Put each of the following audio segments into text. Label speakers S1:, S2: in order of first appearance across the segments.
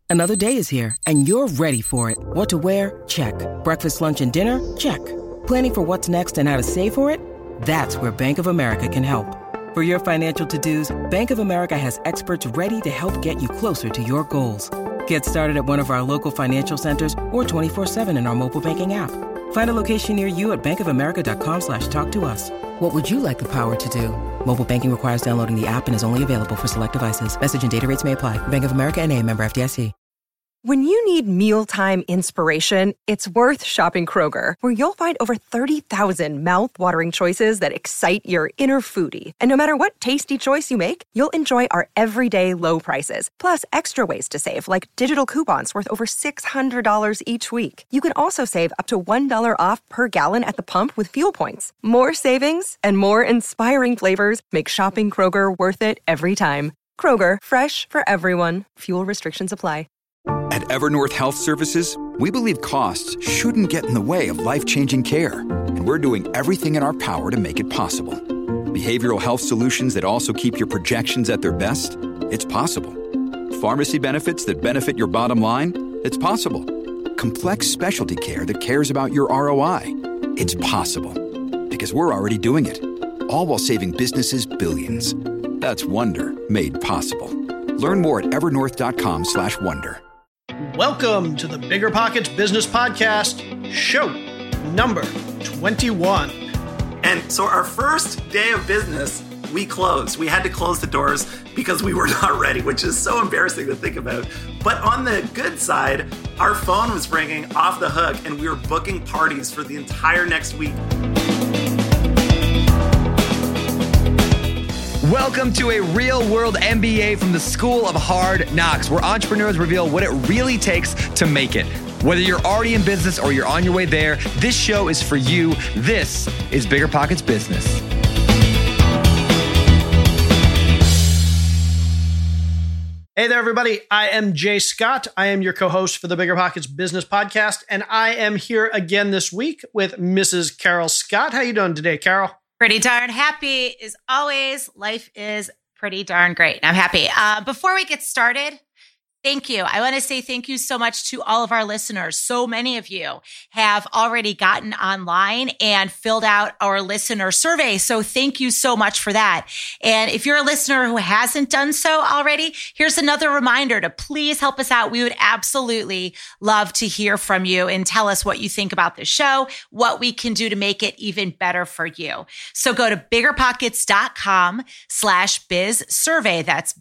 S1: Another day is here, and you're ready for it. What to wear? Check. Breakfast, lunch, and dinner? Check. Planning for what's next and how to save for it? That's where Bank of America can help. For your financial to-dos, Bank of America has experts ready to help get you closer to your goals. Get started at one of our local financial centers or 24/7 in our mobile banking app. Find a location near you at bankofamerica.com/talktous. What would you like the power to do? Mobile banking requires downloading the app and is only available for select devices. Message and data rates may apply. Bank of America N.A., member FDIC.
S2: When you need mealtime inspiration, it's worth shopping Kroger, where you'll find over 30,000 mouth-watering choices that excite your inner foodie. And no matter what tasty choice you make, you'll enjoy our everyday low prices, plus extra ways to save, like digital coupons worth over $600 each week. You can also save up to $1 off per gallon at the pump with fuel points. More savings and more inspiring flavors make shopping Kroger worth it every time. Kroger, fresh for everyone. Fuel restrictions apply.
S3: At Evernorth Health Services, we believe costs shouldn't get in the way of life-changing care, and we're doing everything in our power to make it possible. Behavioral health solutions that also keep your projections at their best? It's possible. Pharmacy benefits that benefit your bottom line? It's possible. Complex specialty care that cares about your ROI? It's possible. Because we're already doing it. All while saving businesses billions. That's Wonder made possible. Learn more at evernorth.com/wonder.
S4: Welcome to the Bigger Pockets Business Podcast, show number 21.
S5: And so our first day of business, we closed. We had to close the doors because we were not ready, which is so embarrassing to think about. But on the good side, our phone was ringing off the hook and we were booking parties for the entire next week.
S6: Welcome to a real-world MBA from the School of Hard Knocks, where entrepreneurs reveal what it really takes to make it. Whether you're already in business or you're on your way there, this show is for you. This is Bigger Pockets Business.
S4: Hey there, everybody. I am Jay Scott. I am your co-host for the Bigger Pockets Business Podcast, and I am here again this week with Mrs. Carol Scott. How you doing today, Carol?
S7: Pretty darn happy as always. Life is pretty darn great. I'm happy. Before we get started, thank you. I want to say thank you so much to all of our listeners. So many of you have already gotten online and filled out our listener survey. So thank you so much for that. And if you're a listener who hasn't done so already, here's another reminder to please help us out. We would absolutely love to hear from you and tell us what you think about the show, what we can do to make it even better for you. So go to biggerpockets.com/biz survey. That's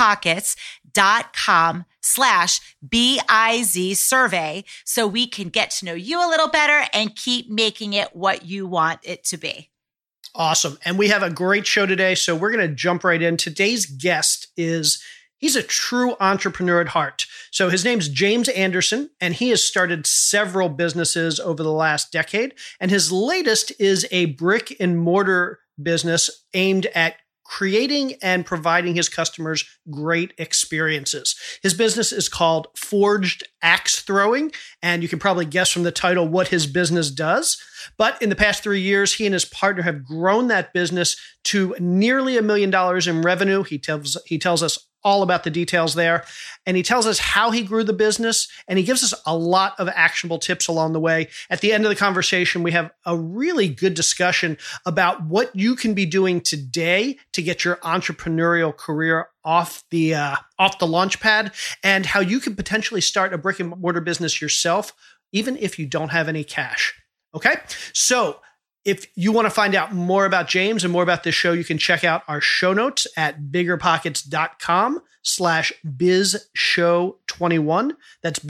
S7: biggerpockets.com/BIZ survey so we can get to know you a little better and keep making it what you want it to be.
S4: Awesome. And we have a great show today, so we're going to jump right in. Today's guest he's a true entrepreneur at heart. So his name's James Anderson, and he has started several businesses over the last decade. And his latest is a brick and mortar business aimed at creating and providing his customers great experiences. His business is called Forged Axe Throwing, and you can probably guess from the title what his business does. But in the past 3 years, he and his partner have grown that business to nearly $1 million in revenue. He tells us all about the details there. And he tells us how he grew the business, and he gives us a lot of actionable tips along the way. At the end of the conversation, we have a really good discussion about what you can be doing today to get your entrepreneurial career off the launch pad, and how you can potentially start a brick and mortar business yourself, even if you don't have any cash. Okay? So if you want to find out more about James and more about this show, you can check out our show notes at biggerpockets.com/bizshow21. That's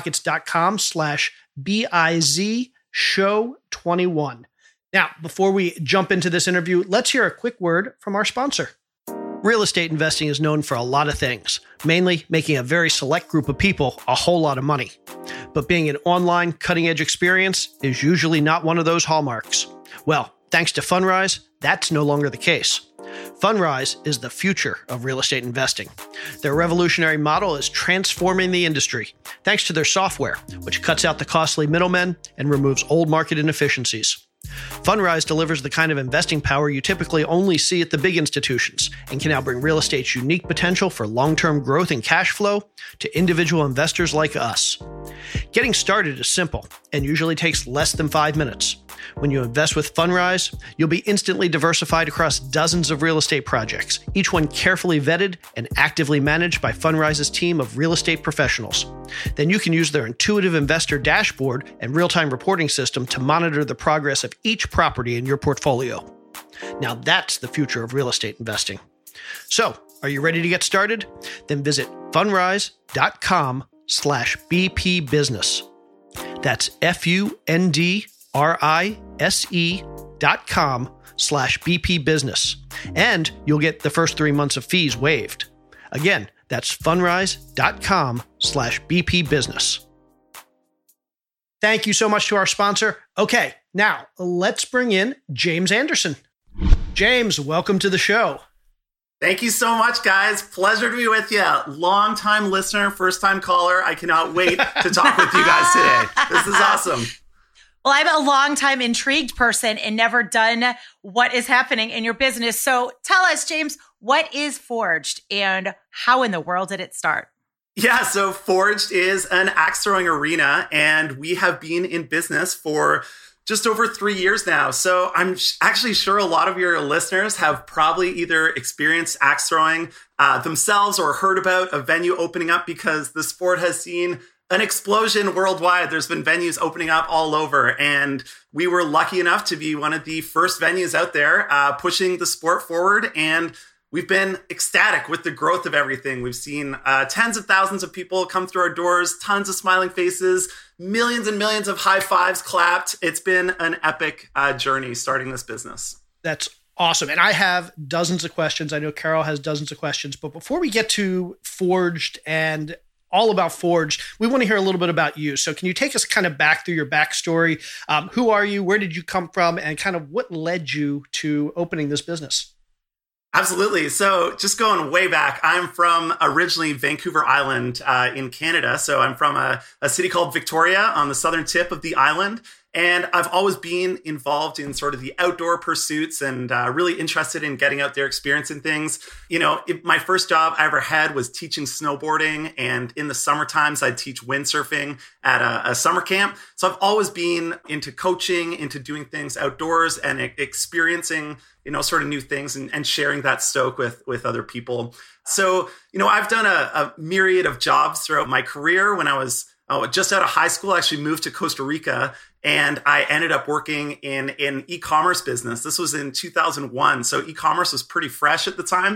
S4: biggerpockets.com/bizshow21. Now, before we jump into this interview, let's hear a quick word from our sponsor. Real estate investing is known for a lot of things, mainly making a very select group of people a whole lot of money. But being an online, cutting-edge experience is usually not one of those hallmarks. Well, thanks to Fundrise, that's no longer the case. Fundrise is the future of real estate investing. Their revolutionary model is transforming the industry, thanks to their software, which cuts out the costly middlemen and removes old market inefficiencies. Fundrise delivers the kind of investing power you typically only see at the big institutions and can now bring real estate's unique potential for long-term growth and cash flow to individual investors like us. Getting started is simple and usually takes less than 5 minutes. When you invest with Fundrise, you'll be instantly diversified across dozens of real estate projects, each one carefully vetted and actively managed by Fundrise's team of real estate professionals. Then you can use their intuitive investor dashboard and real-time reporting system to monitor the progress of each property in your portfolio. Now that's the future of real estate investing. So, are you ready to get started? Then visit fundrise.com/BP Business. That's FUNDRISE.com/BP Business. And you'll get the first 3 months of fees waived. Again, that's fundrise.com/BP Business. Thank you so much to our sponsor. Okay, now let's bring in James Anderson. James, welcome to the show.
S5: Thank you so much, guys. Pleasure to be with you. Long-time listener, first-time caller. I cannot wait to talk with you guys today. This is awesome.
S7: Well, I'm a long-time intrigued person and never done what is happening in your business. So tell us, James, what is Forged and how in the world did it start?
S5: Yeah, so Forged is an axe throwing arena, and we have been in business for just over 3 years now. So I'm actually sure a lot of your listeners have probably either experienced axe throwing themselves or heard about a venue opening up, because the sport has seen an explosion worldwide. There's been venues opening up all over, and we were lucky enough to be one of the first venues out there pushing the sport forward. And we've been ecstatic with the growth of everything. We've seen tens of thousands of people come through our doors, tons of smiling faces, millions and millions of high fives clapped. It's been an epic journey starting this business.
S4: That's awesome. And I have dozens of questions. I know Carol has dozens of questions. But before we get to Forged and all about Forged, we want to hear a little bit about you. So can you take us kind of back through your backstory? Who are you? Where did you come from? And kind of what led you to opening this business?
S5: Absolutely. So just going way back, I'm from originally Vancouver Island in Canada. So I'm from a city called Victoria on the southern tip of the island. And I've always been involved in sort of the outdoor pursuits and really interested in getting out there, experiencing things. You know, my first job I ever had was teaching snowboarding. And in the summer times, I'd teach windsurfing at a summer camp. So I've always been into coaching, into doing things outdoors and experiencing, you know, sort of new things and sharing that stoke with other people. So, you know, I've done a myriad of jobs throughout my career. When I was just out of high school, I actually moved to Costa Rica, and I ended up working in an e-commerce business. This was in 2001. So e-commerce was pretty fresh at the time.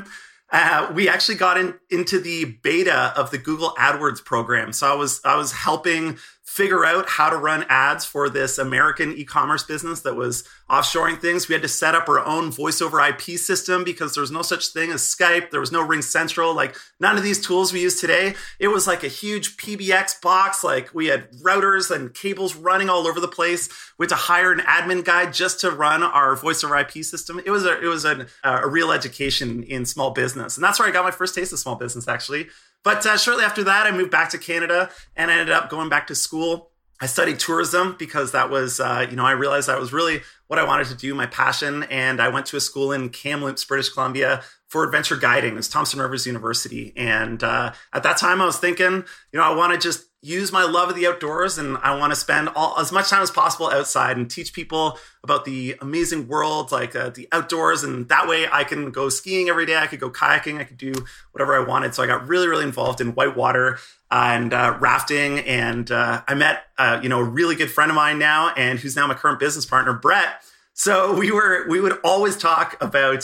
S5: We actually got into the beta of the Google AdWords program. So I was helping figure out how to run ads for this American e-commerce business that was offshoring things. We had to set up our own voice over IP system because there was no such thing as Skype. There was no RingCentral, like none of these tools we use today. It was like a huge PBX box. Like we had routers and cables running all over the place. We had to hire an admin guy just to run our voice over IP system. It was a real education in small business. And that's where I got my first taste of small business, actually. But shortly after that, I moved back to Canada and I ended up going back to school. I studied tourism because that was, I realized that was really what I wanted to do, my passion. And I went to a school in Kamloops, British Columbia for adventure guiding. It was Thompson Rivers University. And at that time, I was thinking, I want to just use my love of the outdoors and I want to spend as much time as possible outside and teach people about the amazing world, like the outdoors. And that way I can go skiing every day. I could go kayaking. I could do whatever I wanted. So I got really, really involved in whitewater and rafting. And I met, a really good friend of mine now and who's now my current business partner, Brett. So we would always talk about,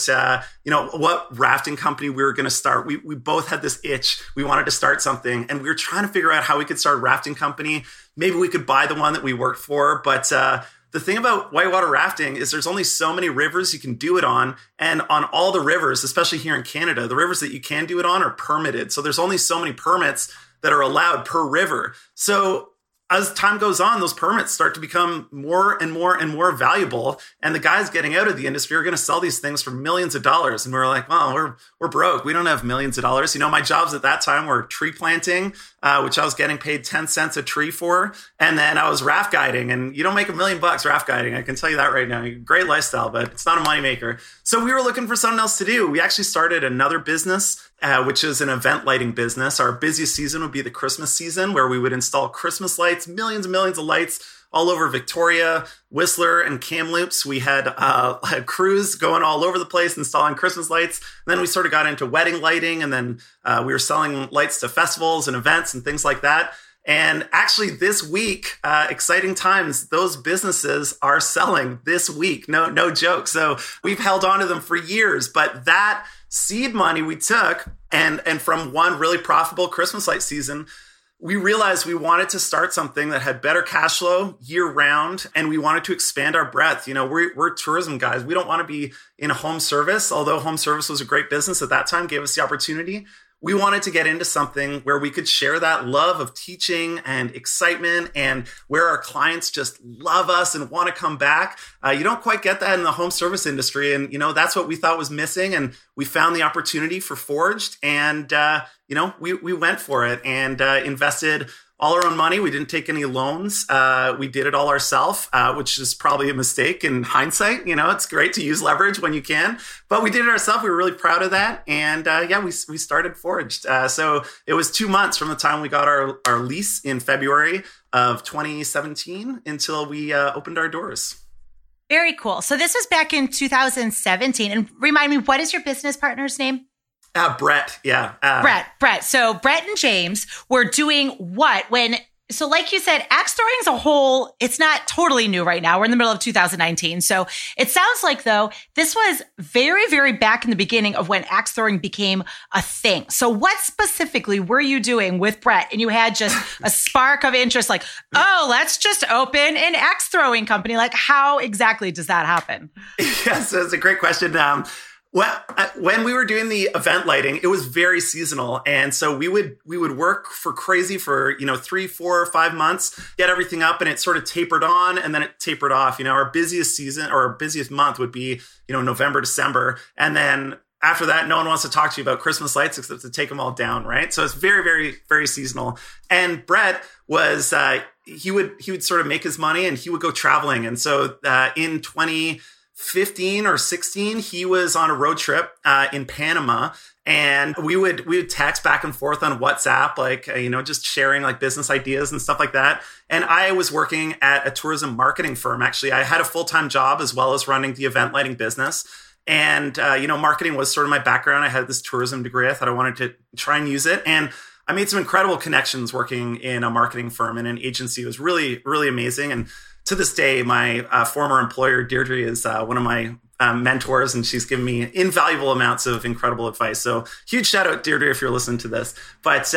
S5: what rafting company we were going to start. We both had this itch. We wanted to start something and we were trying to figure out how we could start a rafting company. Maybe we could buy the one that we worked for. But the thing about whitewater rafting is there's only so many rivers you can do it on. And on all the rivers, especially here in Canada, the rivers that you can do it on are permitted. So there's only so many permits that are allowed per river. So as time goes on, those permits start to become more and more and more valuable. And the guys getting out of the industry are going to sell these things for millions of dollars. And we're like, well, we're broke. We don't have millions of dollars. My jobs at that time were tree planting, which I was getting paid 10 cents a tree for. And then I was raft guiding, and you don't make $1 million raft guiding. I can tell you that right now. Great lifestyle, but it's not a moneymaker. So we were looking for something else to do. We actually started another business, which is an event lighting business. Our busiest season would be the Christmas season, where we would install Christmas lights, millions and millions of lights all over Victoria, Whistler, and Kamloops. We had crews going all over the place installing Christmas lights. And then we sort of got into wedding lighting, and then we were selling lights to festivals and events and things like that. And actually this week, exciting times, those businesses are selling this week. No joke. So we've held on to them for years, but that seed money we took and from one really profitable Christmas light season, we realized we wanted to start something that had better cash flow year round, and we wanted to expand our breadth. You know, we're tourism guys. We don't want to be in a home service, although home service was a great business at that time, gave us the opportunity. We wanted to get into something where we could share that love of teaching and excitement, and where our clients just love us and want to come back. You don't quite get that in the home service industry. And, you know, that's what we thought was missing. And we found the opportunity for Forged, and, you know, we went for it and invested all our own money. We didn't take any loans. We did it all ourselves, which is probably a mistake in hindsight. You know, it's great to use leverage when you can, but we did it ourselves. We were really proud of that. And we started Forged. So it was 2 months from the time we got our lease in February of 2017 until we opened our doors.
S7: Very cool. So this was back in 2017. And remind me, what is your business partner's name?
S5: Brett. Yeah.
S7: Brett. So Brett and James were doing what so like you said, axe throwing as a whole, it's not totally new right now. We're in the middle of 2019. So it sounds like, though, this was very, very back in the beginning of when axe throwing became a thing. So what specifically were you doing with Brett? And you had just a spark of interest, like, oh, let's just open an axe throwing company. Like, how exactly does that happen?
S5: Yes, that's a great question. Well, when we were doing the event lighting, it was very seasonal. And so we would work for crazy for, 3, 4, 5 months, get everything up, and it sort of tapered on and then it tapered off. You know, our busiest season or our busiest month would be, November, December. And then after that, no one wants to talk to you about Christmas lights except to take them all down, right? So it's very, very, very seasonal. And Brett was, he would sort of make his money and he would go traveling. And so in 2015 or 16, he was on a road trip in Panama, and we would text back and forth on WhatsApp, like, just sharing like business ideas and stuff like that. And I was working at a tourism marketing firm. Actually, I had a full-time job as well as running the event lighting business. And, marketing was sort of my background. I had this tourism degree. I thought I wanted to try and use it. And I made some incredible connections working in a marketing firm and an agency. It was really, really amazing. And to this day, my former employer, Deirdre, is one of my mentors, and she's given me invaluable amounts of incredible advice. So huge shout out, Deirdre, if you're listening to this. But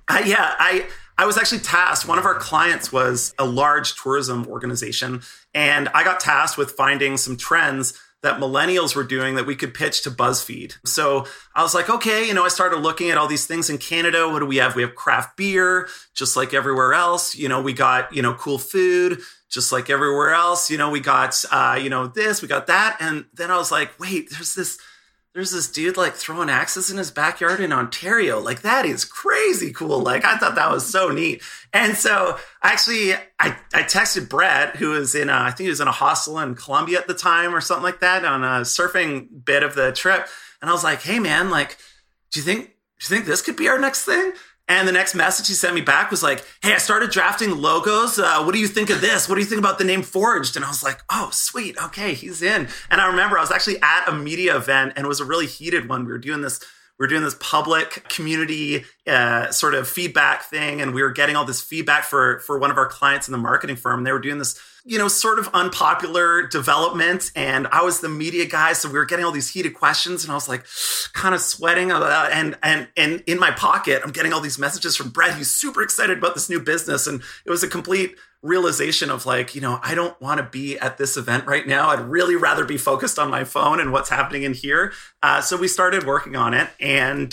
S5: I was actually tasked. One of our clients was a large tourism organization, and I got tasked with finding some trends that millennials were doing that we could pitch to BuzzFeed. So I was like, okay, I started looking at all these things in Canada. What do we have? We have craft beer, just like everywhere else. We got, cool food, just like everywhere else. We got, this, we got that. And then I was like, wait, there's this dude like throwing axes in his backyard in Ontario. Like, that is crazy cool. Like, I thought that was so neat. And so actually I texted Brett, who was I think he was in a hostel in Colombia at the time or something like that, on a surfing bit of the trip. And I was like, hey man, like, do you think this could be our next thing? And the next message he sent me back was like, hey, I started drafting logos. What do you think of this? What do you think about the name Forged? And I was like, oh, sweet. Okay, he's in. And I remember I was actually at a media event, and it was a really heated one. We were doing this public community sort of feedback thing. And we were getting all this feedback for one of our clients in the marketing firm. They were doing this, sort of unpopular development. And I was the media guy. So we were getting all these heated questions, and I was like kind of sweating. And in my pocket, I'm getting all these messages from Brett. He's super excited about this new business. And it was a complete realization of like, I don't want to be at this event right now. I'd really rather be focused on my phone and what's happening in here. So we started working on it, and,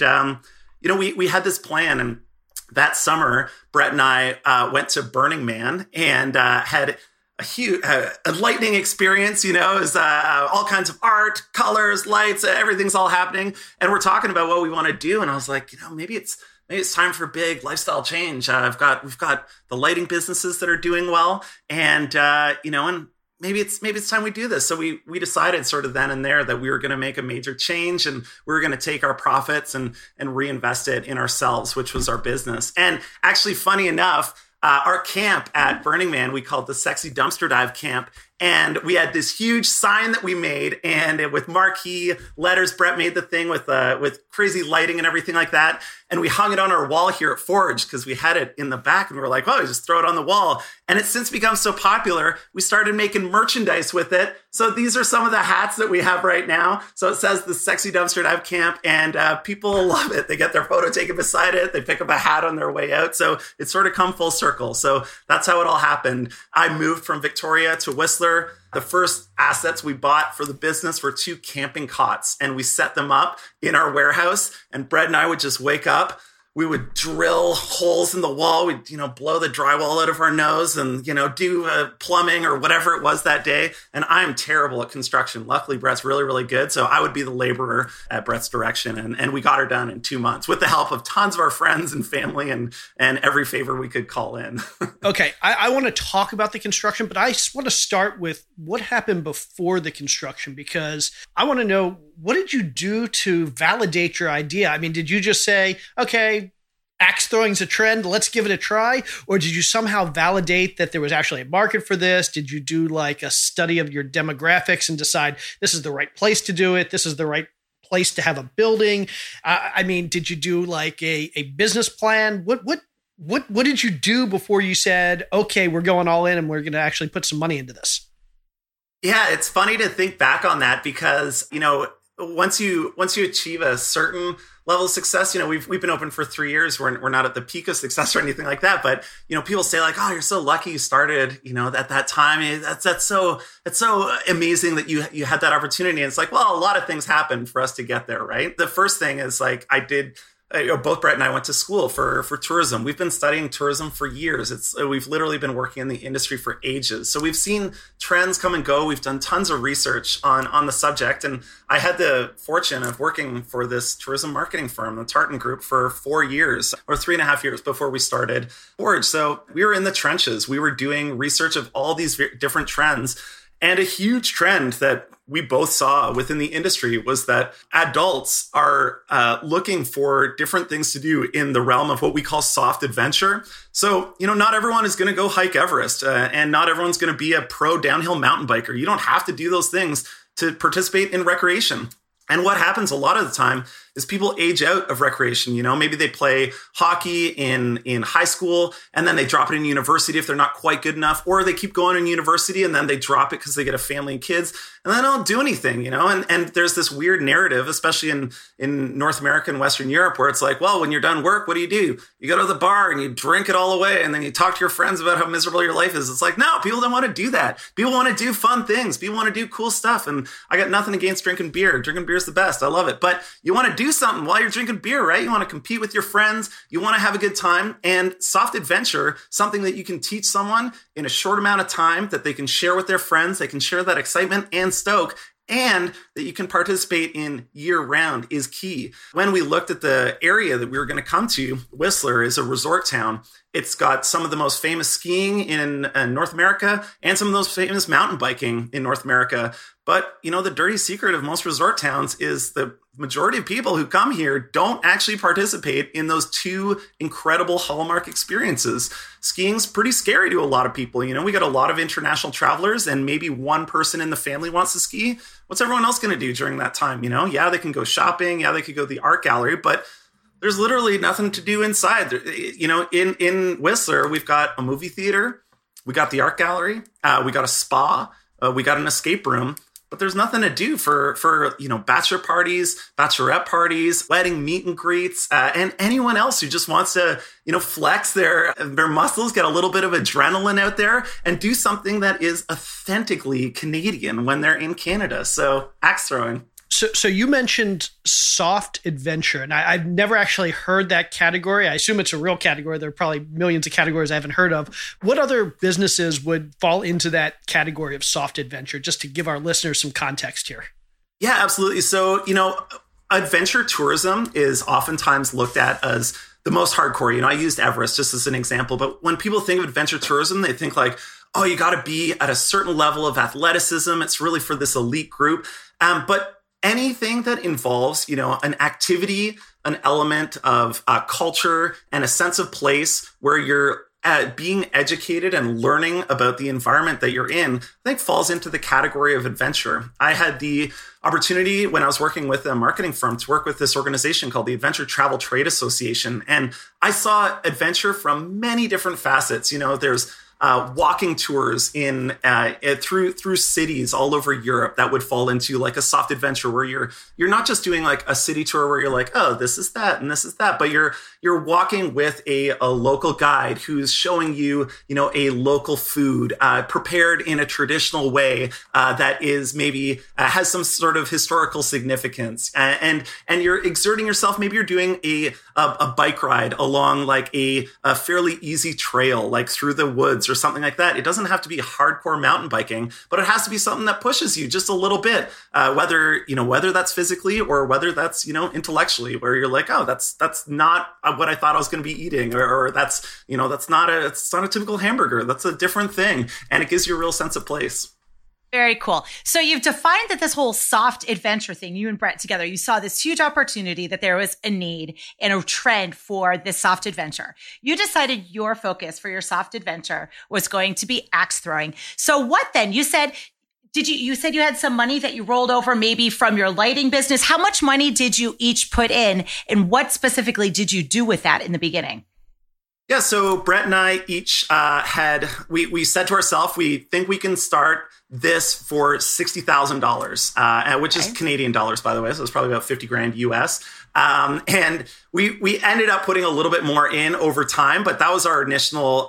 S5: we had this plan. And that summer, Brett and I went to Burning Man and had a huge, a lightning experience, it was all kinds of art, colors, lights, everything's all happening. And we're talking about what we want to do. And I was like, maybe it's maybe it's time for a big lifestyle change. We've got the lighting businesses that are doing well, and and maybe it's time we do this. So we decided sort of then and there that we were going to make a major change, and we were going to take our profits and reinvest it in ourselves, which was our business. And actually, funny enough, our camp at Burning Man, we called the Sexy Dumpster Dive Camp. And we had this huge sign that we made, and with marquee letters. Brett made the thing with crazy lighting and everything like that. And we hung it on our wall here at Forge because we had it in the back, and we were like, "Oh, just throw it on the wall." And it's since become so popular, we started making merchandise with it. So these are some of the hats that we have right now. So it says the Sexy Dumpster Dive Camp, and people love it. They get their photo taken beside it. They pick up a hat on their way out. So it's sort of come full circle. So that's how it all happened. I moved from Victoria to Whistler. The first assets we bought for the business were 2 camping cots, and we set them up in our warehouse. And Brett and I would just wake up. We would drill holes in the wall. We'd, blow the drywall out of our nose and, do plumbing or whatever it was that day. And I'm terrible at construction. Luckily, Brett's really, really good. So I would be the laborer at Brett's direction. And we got her done in 2 months with the help of tons of our friends and family and every favor we could call in.
S4: Okay. I want to talk about the construction, but I want to start with what happened before the construction, because I want to know, what did you do to validate your idea? I mean, did you just say, okay, axe throwing's a trend, let's give it a try? Or did you somehow validate that there was actually a market for this? Did you do like a study of your demographics and decide this is the right place to do it? This is the right place to have a building? Did you do like a business plan? What did you do before you said, okay, we're going all in and we're going to actually put some money into this?
S5: Yeah, it's funny to think back on that because, once you achieve a certain level of success, we've been open for 3 years. We're not at the peak of success or anything like that. But, people say like, oh, you're so lucky you started, at that time. That's so amazing that you had that opportunity. And it's like, well, a lot of things happened for us to get there, right? The first thing is like, both Brett and I went to school for tourism. We've been studying tourism for years. We've literally been working in the industry for ages. So we've seen trends come and go. We've done tons of research on the subject. And I had the fortune of working for this tourism marketing firm, the Tartan Group, for 4 years or 3.5 years before we started Forge. So we were in the trenches. We were doing research of all these different trends. And a huge trend that we both saw within the industry was that adults are looking for different things to do in the realm of what we call soft adventure. So, not everyone is going to go hike Everest and not everyone's going to be a pro downhill mountain biker. You don't have to do those things to participate in recreation. And what happens a lot of the time is people age out of recreation. Maybe they play hockey in high school and then they drop it in university if they're not quite good enough, or they keep going in university and then they drop it because they get a family and kids and then they don't do anything, and there's this weird narrative, especially in North America and Western Europe, where it's like, well, when you're done work, what do? You go to the bar and you drink it all away and then you talk to your friends about how miserable your life is. It's like, no, people don't want to do that. People want to do fun things. People want to do cool stuff. And I got nothing against drinking beer. Drinking beer is the best. I love it. But you want to do something while you're drinking beer, right? You want to compete with your friends. You want to have a good time. And soft adventure, something that you can teach someone in a short amount of time that they can share with their friends. They can share that excitement and stoke, and that you can participate in year round, is key. When we looked at the area that we were going to come to, Whistler is a resort town. It's got some of the most famous skiing in North America and some of those famous mountain biking in North America. But, the dirty secret of most resort towns is the majority of people who come here don't actually participate in those 2 incredible hallmark experiences. Skiing's pretty scary to a lot of people. We got a lot of international travelers and maybe one person in the family wants to ski. What's everyone else going to do during that time? Yeah, they can go shopping. Yeah, they could go to the art gallery, but there's literally nothing to do inside. In Whistler, we've got a movie theater, we got the art gallery, we got a spa, we got an escape room, but there's nothing to do for bachelor parties, bachelorette parties, wedding meet and greets, and anyone else who just wants to flex their muscles, get a little bit of adrenaline out there, and do something that is authentically Canadian when they're in Canada. So axe throwing.
S4: So you mentioned soft adventure, and I've never actually heard that category. I assume it's a real category. There are probably millions of categories I haven't heard of. What other businesses would fall into that category of soft adventure, just to give our listeners some context here?
S5: Yeah, absolutely. So, adventure tourism is oftentimes looked at as the most hardcore. I used Everest just as an example, but when people think of adventure tourism, they think like, oh, you got to be at a certain level of athleticism. It's really for this elite group. But anything that involves, an activity, an element of culture and a sense of place where you're being educated and learning about the environment that you're in, I think falls into the category of adventure. I had the opportunity when I was working with a marketing firm to work with this organization called the Adventure Travel Trade Association. And I saw adventure from many different facets. There's walking tours through cities all over Europe that would fall into like a soft adventure where you're not just doing like a city tour where you're like, oh, this is that and this is that, but you're walking with a local guide who's showing you, a local food prepared in a traditional way that is maybe has some sort of historical significance, and you're exerting yourself. Maybe you're doing a bike ride along like a fairly easy trail, like through the woods or something like that. It doesn't have to be hardcore mountain biking, but it has to be something that pushes you just a little bit, whether that's physically or whether that's, intellectually, where you're like, oh, that's not what I thought I was going to be eating, or that's not a typical hamburger. That's a different thing. And it gives you a real sense of place.
S7: Very cool. So you've defined that this whole soft adventure thing, you and Brett together, you saw this huge opportunity that there was a need and a trend for this soft adventure. You decided your focus for your soft adventure was going to be axe throwing. So what then? You said you had some money that you rolled over maybe from your lighting business. How much money did you each put in, and what specifically did you do with that in the beginning?
S5: Yeah, so Brett and I each we said to ourselves, we think we can start this for $60,000, which is Canadian dollars, by the way. So it's probably about 50 grand US. And we ended up putting a little bit more in over time, but that was our initial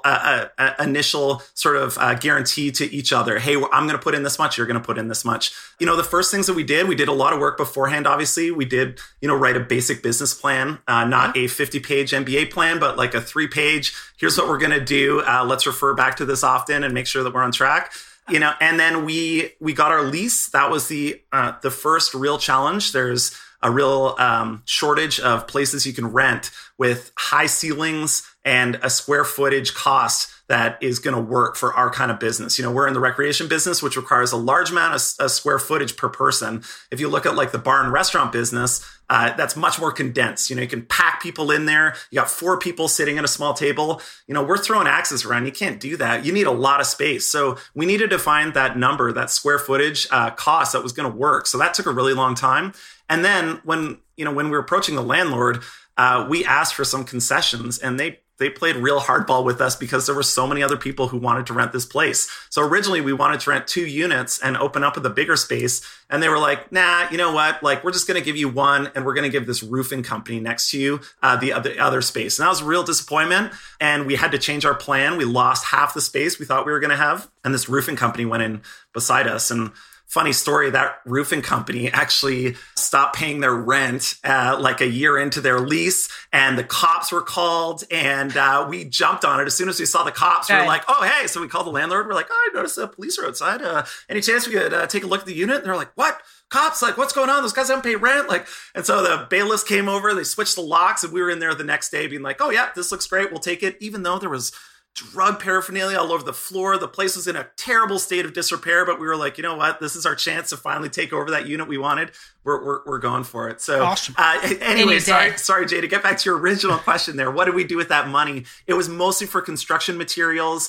S5: sort of guarantee to each other. Hey, I'm going to put in this much. You're going to put in this much. The first things that we did a lot of work beforehand. Obviously we did, write a basic business plan, not a 50-page MBA plan, but like a 3-page, here's what we're going to do. Let's refer back to this often and make sure that we're on track. And then we got our lease. That was the first real challenge. There's a real shortage of places you can rent with high ceilings and a square footage cost that is going to work for our kind of business. We're in the recreation business, which requires a large amount of square footage per person. If you look at like the bar and restaurant business, that's much more condensed. You can pack people in there. You got 4 people sitting at a small table. We're throwing axes around. You can't do that. You need a lot of space. So we needed to find that number, that square footage cost that was going to work. So that took a really long time. And then when we were approaching the landlord, we asked for some concessions, and they played real hardball with us because there were so many other people who wanted to rent this place. So originally we wanted to rent 2 units and open up with a bigger space. And they were like, nah, you know what? Like, we're just going to give you 1, and we're going to give this roofing company next to you the other space. And that was a real disappointment. And we had to change our plan. We lost half the space we thought we were going to have. And this roofing company went in beside us. And funny story, that roofing company actually stopped paying their rent like a year into their lease, and the cops were called, and we jumped on it. As soon as we saw the cops, we were like, oh, hey. So we called the landlord. We're like, oh, I noticed the police are outside. Any chance we could take a look at the unit? And they're like, what? Cops? Like, what's going on? Those guys haven't paid rent. And so the bailiffs came over, they switched the locks, and we were in there the next day being like, oh yeah, this looks great. We'll take it. Even though there was drug paraphernalia all over the floor. The place was in a terrible state of disrepair, but we were like, you know what? This is our chance to finally take over that unit we wanted. We're going for it. So
S4: awesome.
S5: Anyway, sorry, Jay, to get back to your original question there. What did we do with that money? It was mostly for construction materials,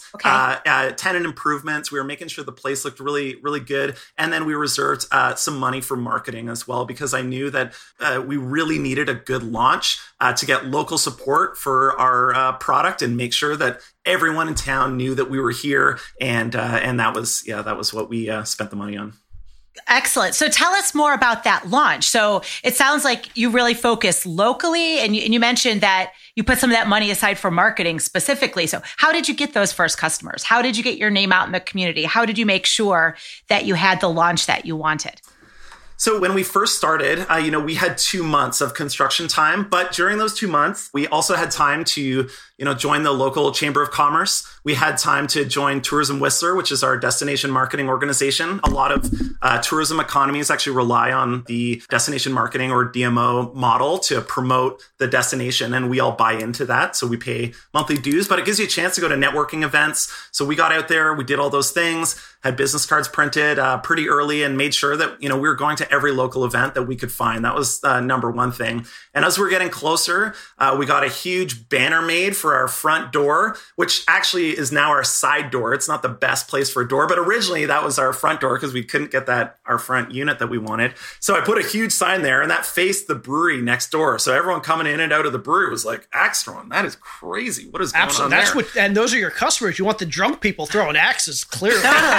S5: tenant improvements. We were making sure the place looked really, really good. And then we reserved some money for marketing as well, because I knew that we really needed a good launch to get local support for our product and make sure that everyone in town knew that we were here. And that was what we spent the money on.
S7: Excellent. So tell us more about that launch. So it sounds like you really focus locally, and you mentioned that you put some of that money aside for marketing specifically. So how did you get those first customers? How did you get your name out in the community? How did you make sure that you had the launch that you wanted?
S5: So when we first started, we had 2 months of construction time, but during those 2 months, we also had time to, join the local Chamber of Commerce. We had time to join Tourism Whistler, which is our destination marketing organization. A lot of tourism economies actually rely on the destination marketing or DMO model to promote the destination, and we all buy into that. So we pay monthly dues, but it gives you a chance to go to networking events. So we got out there, we did all those things, had business cards printed pretty early, and made sure that we were going to every local event that we could find. That was number one thing. And as we're getting closer, we got a huge banner made for our front door, which actually is now our side door. It's not the best place for a door, but originally that was our front door because we couldn't get our front unit that we wanted. So I put a huge sign there, and that faced the brewery next door. So everyone coming in and out of the brewery was like, Axe throwing, that is crazy. What is going on there?
S4: And those are your customers. You want the drunk people throwing axes, clearly.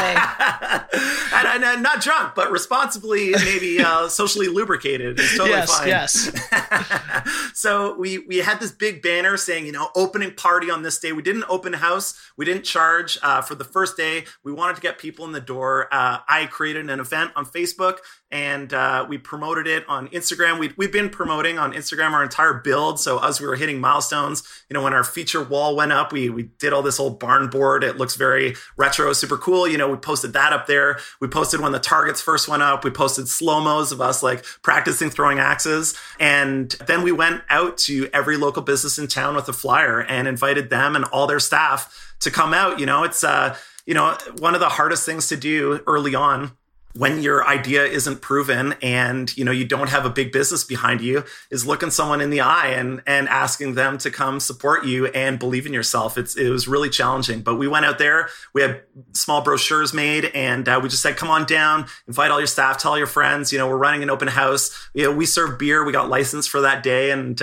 S5: and not drunk, but responsibly, maybe socially lubricated. It's totally fine.
S4: Yes.
S5: So we had this big banner saying, opening party on this day. We didn't open house. We didn't charge for the first day. We wanted to get people in the door. I created an event on Facebook, and we promoted it on Instagram. We've been promoting on Instagram our entire build. So as we were hitting milestones, when our feature wall went up, we did all this old barn board. It looks very retro, super cool. We posted that up there. We posted when the targets first went up. We posted slow-mos of us like practicing throwing axes. And then we went out to every local business in town with a flyer and invited them and all their staff to come out. It's, one of the hardest things to do early on when your idea isn't proven and, you don't have a big business behind you is looking someone in the eye and asking them to come support you and believe in yourself. It was really challenging, but we went out there, we had small brochures made, and we just said, come on down, invite all your staff, tell all your friends, we're running an open house. We serve beer. We got licensed for that day, and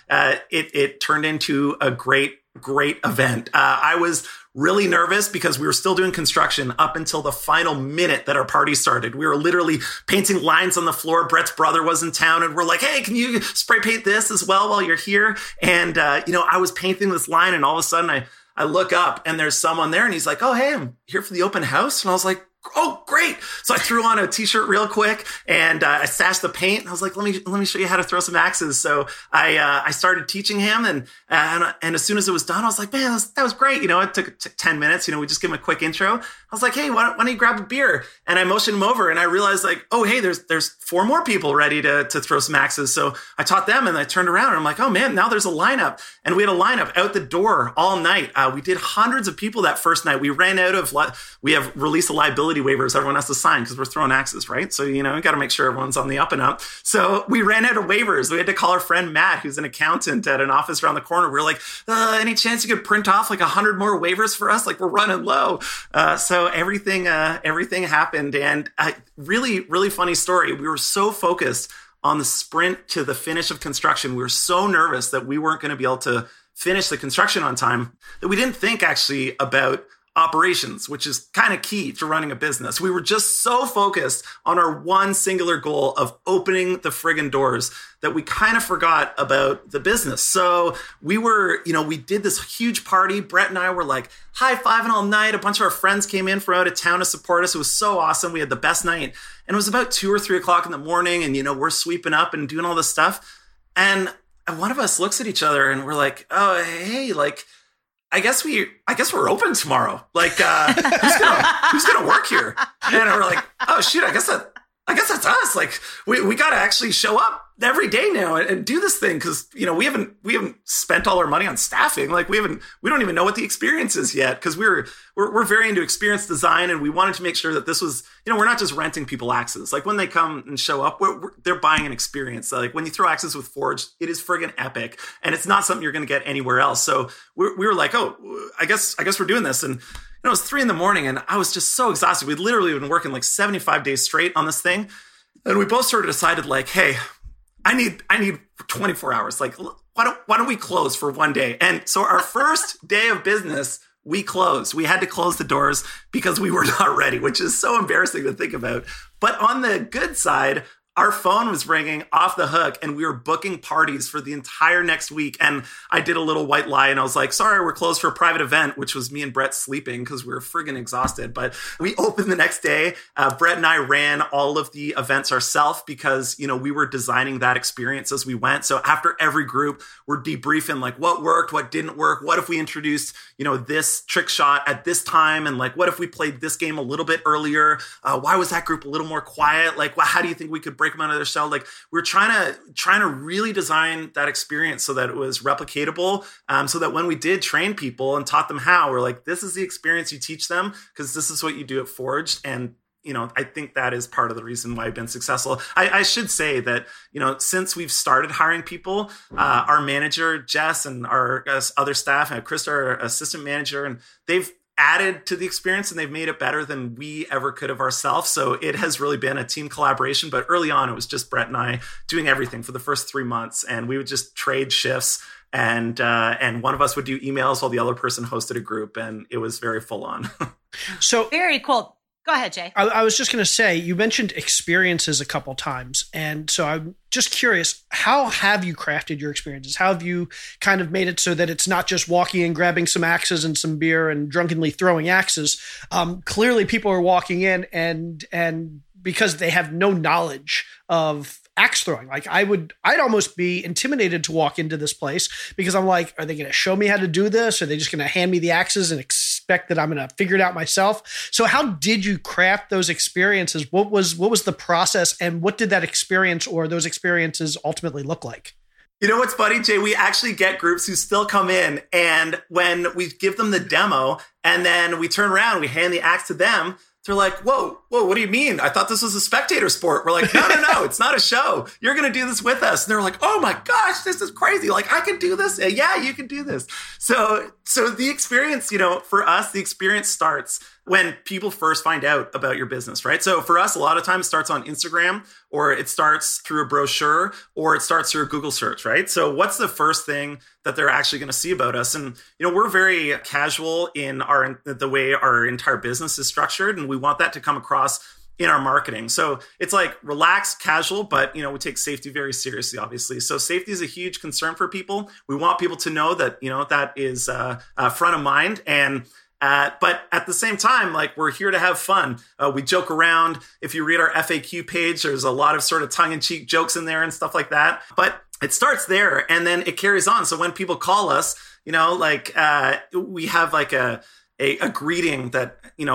S5: it turned into a great event. I was really nervous because we were still doing construction up until the final minute that our party started. We were literally painting lines on the floor. Brett's brother was in town, and we're like, hey, can you spray paint this as well while you're here? And, I was painting this line, and all of a sudden I look up and there's someone there, and he's like, oh, hey, I'm here for the open house. And I was like, oh, great. So I threw on a t-shirt real quick, and I stashed the paint, and I was like, let me show you how to throw some axes. So I started teaching him, and as soon as it was done, I was like, man, that was great. It took 10 minutes. We just give him a quick intro. I was like, hey, why don't you grab a beer? And I motioned him over, and I realized like, oh, hey, there's 4 more people ready to throw some axes. So I taught them, and I turned around, and I'm like, oh man, now there's a lineup. And we had a lineup out the door all night. We did hundreds of people that first night. We ran out of, we have released a liability waivers everyone has to sign because we're throwing axes, right? So, we got to make sure everyone's on the up and up. So we ran out of waivers. We had to call our friend Matt, who's an accountant at an office around the corner. We were like, any chance you could print off like 100 more waivers for us? Like, we're running low. So everything happened. And really, really funny story. We were so focused on the sprint to the finish of construction. We were so nervous that we weren't going to be able to finish the construction on time that we didn't think actually about operations, which is kind of key to running a business. We were just so focused on our one singular goal of opening the friggin' doors that we kind of forgot about the business. So we were, we did this huge party. Brett and I were like high-fiving all night. A bunch of our friends came in from out of town to support us. It was so awesome. We had the best night. And it was about 2 or 3 o'clock in the morning, and, we're sweeping up and doing all this stuff. And one of us looks at each other and we're like, oh, hey, like, I guess we're open tomorrow. Like, who's gonna work here? And we're like, oh shoot, I guess that's us. Like, we got to actually show up every day now and do this thing because we haven't spent all our money on staffing. Like, we don't even know what the experience is yet because we're very into experience design, and we wanted to make sure that this was we're not just renting people axes. Like, when they come and show up, they're buying an experience. Like, when you throw axes with Forge, it is friggin' epic, and it's not something you're going to get anywhere else. So we were like, oh, I guess we're doing this. And it was 3 a.m, and I was just so exhausted. We'd literally been working like 75 days straight on this thing. And we both sort of decided like, hey, I need 24 hours. Like, why don't we close for one day? And so our first day of business, we closed. We had to close the doors because we were not ready, which is so embarrassing to think about. But on the good side, our phone was ringing off the hook and we were booking parties for the entire next week. And I did a little white lie and I was like, sorry, we're closed for a private event, which was me and Brett sleeping because we were friggin' exhausted. But we opened the next day. Brett and I ran all of the events ourselves because, we were designing that experience as we went. So after every group, we're debriefing like what worked, what didn't work. What if we introduced, this trick shot at this time? And like, what if we played this game a little bit earlier? Why was that group a little more quiet? Like, how do you think we could break them out of their shell? Like, we're trying to really design that experience so that it was replicatable, so that when we did train people and taught them how, we're like, this is the experience you teach them because this is what you do at Forged. And I think that is part of the reason why I've been successful. I should say that, since we've started hiring people, our manager, Jess, and our other staff, and Krista, our assistant manager, and they've added to the experience and they've made it better than we ever could have ourselves. So it has really been a team collaboration. But early on, it was just Brett and I doing everything for the first 3 months. And we would just trade shifts. And one of us would do emails while the other person hosted a group. And it was very full on.
S4: So
S7: very cool. Go ahead, Jay.
S4: I was just going to say, you mentioned experiences a couple times. And so I'm just curious, how have you crafted your experiences? How have you kind of made it so that it's not just walking in, grabbing some axes and some beer and drunkenly throwing axes? Clearly people are walking in and because they have no knowledge of axe throwing. Like I'd almost be intimidated to walk into this place because I'm like, are they going to show me how to do this? Are they just going to hand me the axes and expect that I'm going to figure it out myself? So how did you craft those experiences? What was the process and what did that experience or those experiences ultimately look like?
S5: You know what's funny, Jay? We actually get groups who still come in, and when we give them the demo and then we turn around, we hand the axe to them, they're like, whoa, what do you mean? I thought this was a spectator sport. We're like, no, it's not a show. You're going to do this with us. And they're like, oh my gosh, this is crazy. Like, I can do this. Yeah, you can do this. So the experience, for us, the experience starts when people first find out about your business, right? So for us, a lot of times it starts on Instagram, or it starts through a brochure, or it starts through a Google search, right? So what's the first thing that they're actually going to see about us? And, we're very casual in the way our entire business is structured, and we want that to come across in our marketing. So it's like relaxed, casual, but, we take safety very seriously, obviously. So safety is a huge concern for people. We want people to know that, that is front of mind. And but at the same time, like, we're here to have fun. We joke around. If you read our FAQ page, there's a lot of sort of tongue-in-cheek jokes in there and stuff like that. But it starts there and then it carries on. So when people call us, we have like a greeting that,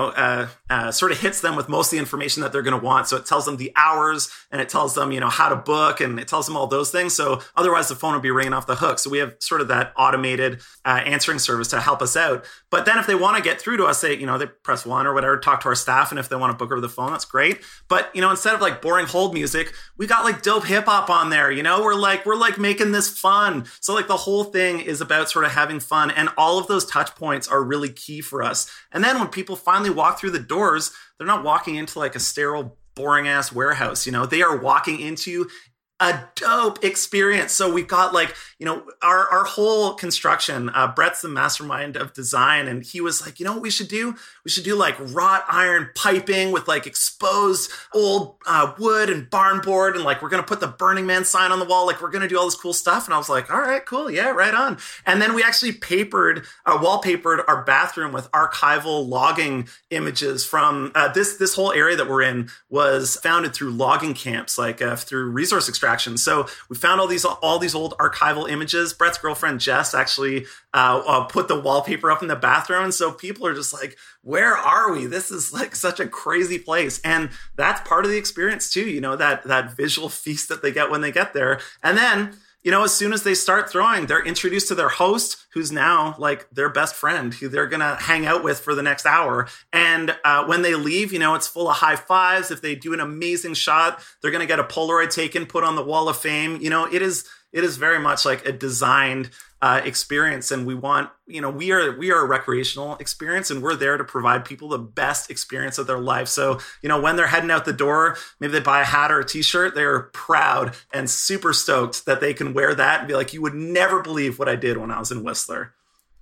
S5: sort of hits them with most of the information that they're going to want. So it tells them the hours and it tells them, how to book, and it tells them all those things. So otherwise the phone would be ringing off the hook. So we have sort of that automated answering service to help us out. But then if they want to get through to us, they press 1 or whatever, talk to our staff. And if they want to book over the phone, that's great. But, instead of like boring hold music, we got like dope hip hop on there. We're like making this fun. So like the whole thing is about sort of having fun. And all of those touch points are really key for us. And then when people finally walk through the doors, they're not walking into like a sterile, boring ass warehouse. They are walking into a dope experience. So we've got like, our whole construction, Brett's the mastermind of design. And he was like, what we should do? We should do like wrought iron piping with like exposed old wood and barn board. And like, we're going to put the Burning Man sign on the wall. Like, we're going to do all this cool stuff. And I was like, all right, cool. Yeah, right on. And then we actually wallpapered our bathroom with archival logging images from this whole area that we're in was founded through logging camps, like through resource extraction. So we found all these old archival images. Brett's girlfriend, Jess, actually put the wallpaper up in the bathroom. And so people are just like, where are we? This is like such a crazy place. And that's part of the experience too, that visual feast that they get when they get there. And then, as soon as they start throwing, they're introduced to their host, who's now like their best friend, who they're going to hang out with for the next hour. And when they leave, it's full of high fives. If they do an amazing shot, they're going to get a Polaroid taken, put on the wall of fame. It is very much like a designed experience. And we want, we are a recreational experience, and we're there to provide people the best experience of their life. So, when they're heading out the door, maybe they buy a hat or a t-shirt, they're proud and super stoked that they can wear that and be like, you would never believe what I did when I was in Whistler.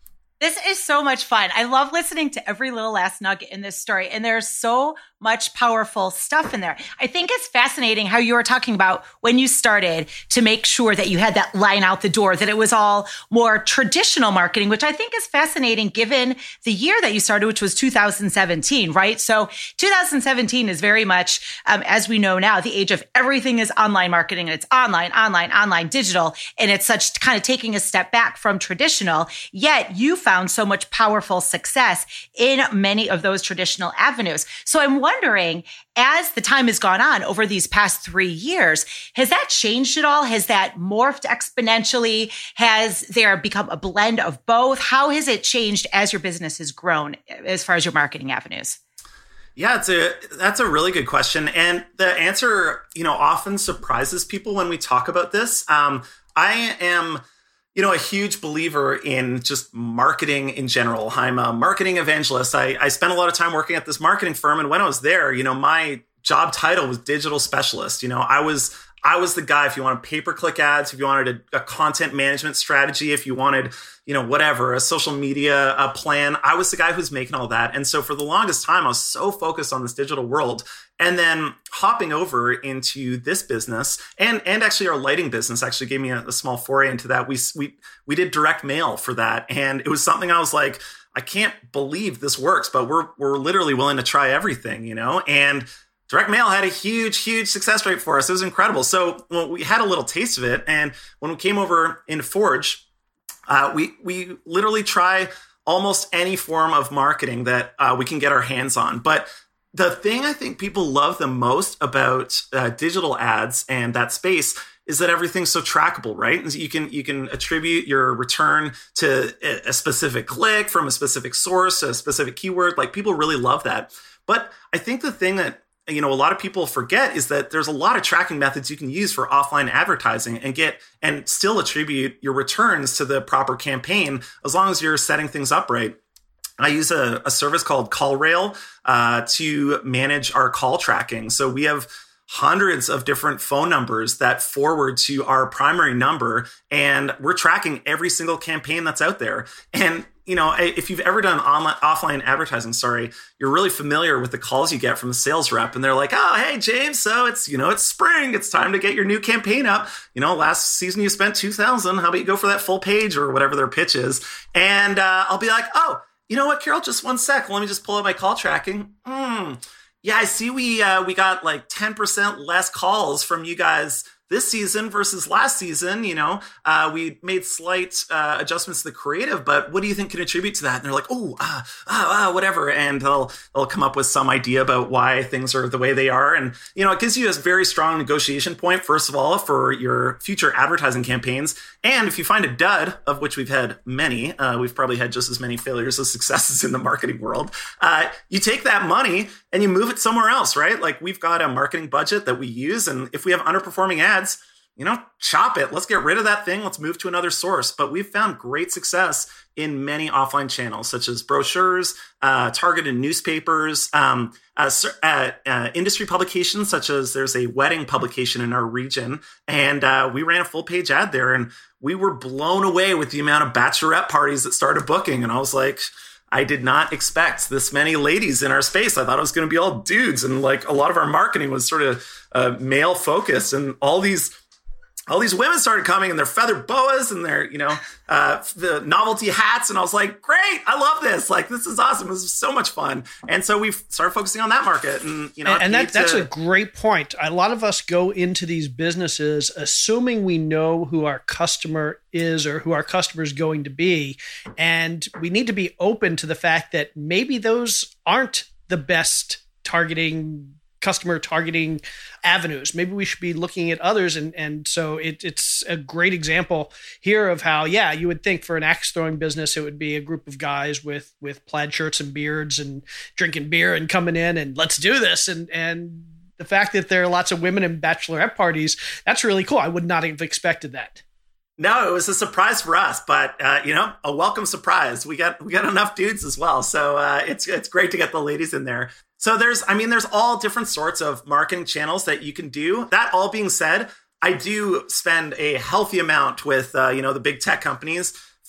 S7: This is so much fun. I love listening to every little last nugget in this story. And there's so much powerful stuff in there. I think it's fascinating how you were talking about when you started to make sure that you had that line out the door, that it was all more traditional marketing, which I think is fascinating given the year that you started, which was 2017, right? So 2017 is very much, as we know now, the age of everything is online marketing, and it's online, digital. And it's such kind of taking a step back from traditional, yet you found so much powerful success in many of those traditional avenues. So I'm wondering, as the time has gone on over these past 3 years, has that changed at all? Has that morphed exponentially? Has there become a blend of both? How has it changed as your business has grown as far as your marketing avenues?
S5: Yeah, that's a really good question. And the answer, often surprises people when we talk about this. I am a huge believer in just marketing in general. I'm a marketing evangelist. I spent a lot of time working at this marketing firm. And when I was there, my job title was digital specialist. I was the guy, if you wanted pay-per-click ads, if you wanted a content management strategy, if you wanted, whatever, a social media plan, I was the guy who's making all that. And so for the longest time, I was so focused on this digital world. And then hopping over into this business and actually our lighting business actually gave me a small foray into that. We did direct mail for that. And it was something I was like, I can't believe this works, but we're literally willing to try everything, and direct mail had a huge success rate for us. It was incredible. So we had a little taste of it. And when we came over into Forge, we literally try almost any form of marketing that we can get our hands on. But the thing I think people love the most about digital ads and that space is that everything's so trackable, right? And you can attribute your return to a specific click from a specific source, a specific keyword. Like, people really love that. But I think the thing that a lot of people forget is that there's a lot of tracking methods you can use for offline advertising and still attribute your returns to the proper campaign as long as you're setting things up right. I use a service called CallRail to manage our call tracking. So we have hundreds of different phone numbers that forward to our primary number, and we're tracking every single campaign that's out there. And if you've ever done offline advertising, you're really familiar with the calls you get from the sales rep, and they're like, "Oh, hey, James, so it's spring. It's time to get your new campaign up. Last season you spent $2,000. How about you go for that full page," or whatever their pitch is. And I'll be like, "Oh, you know what, Carol? Just one sec. Let me just pull up my call tracking. Yeah, I see we got like 10% less calls from you guys this season versus last season. We made slight adjustments to the creative, but what do you think can attribute to that?" And they're like, whatever. And they'll come up with some idea about why things are the way they are. And, it gives you a very strong negotiation point, first of all, for your future advertising campaigns. And if you find a dud, of which we've had many, we've probably had just as many failures as successes in the marketing world. You take that money and you move it somewhere else, right? Like, we've got a marketing budget that we use. And if we have underperforming ads, chop it. Let's get rid of that thing. Let's move to another source. But we've found great success in many offline channels, such as brochures, targeted newspapers, industry publications, such as there's a wedding publication in our region. And we ran a full page ad there, and we were blown away with the amount of bachelorette parties that started booking. And I was like, I did not expect this many ladies in our space. I thought it was going to be all dudes. And like, a lot of our marketing was sort of male focused, and all these women started coming in their feather boas and their, the novelty hats. And I was like, great, I love this. Like, this is awesome. This is so much fun. And so we've started focusing on that market. And,
S4: that's a great point. A lot of us go into these businesses assuming we know who our customer is or who our customer is going to be. And we need to be open to the fact that maybe those aren't the best customer targeting avenues. Maybe we should be looking at others. And so it's a great example here of how, you would think for an axe throwing business, it would be a group of guys with plaid shirts and beards and drinking beer and coming in and let's do this. And the fact that there are lots of women in bachelorette parties, that's really cool. I would not have expected that.
S5: No, it was a surprise for us, but a welcome surprise. We got enough dudes as well. So it's great to get the ladies in there. So there's all different sorts of marketing channels that you can do. That all being said, I do spend a healthy amount with, the big tech companies,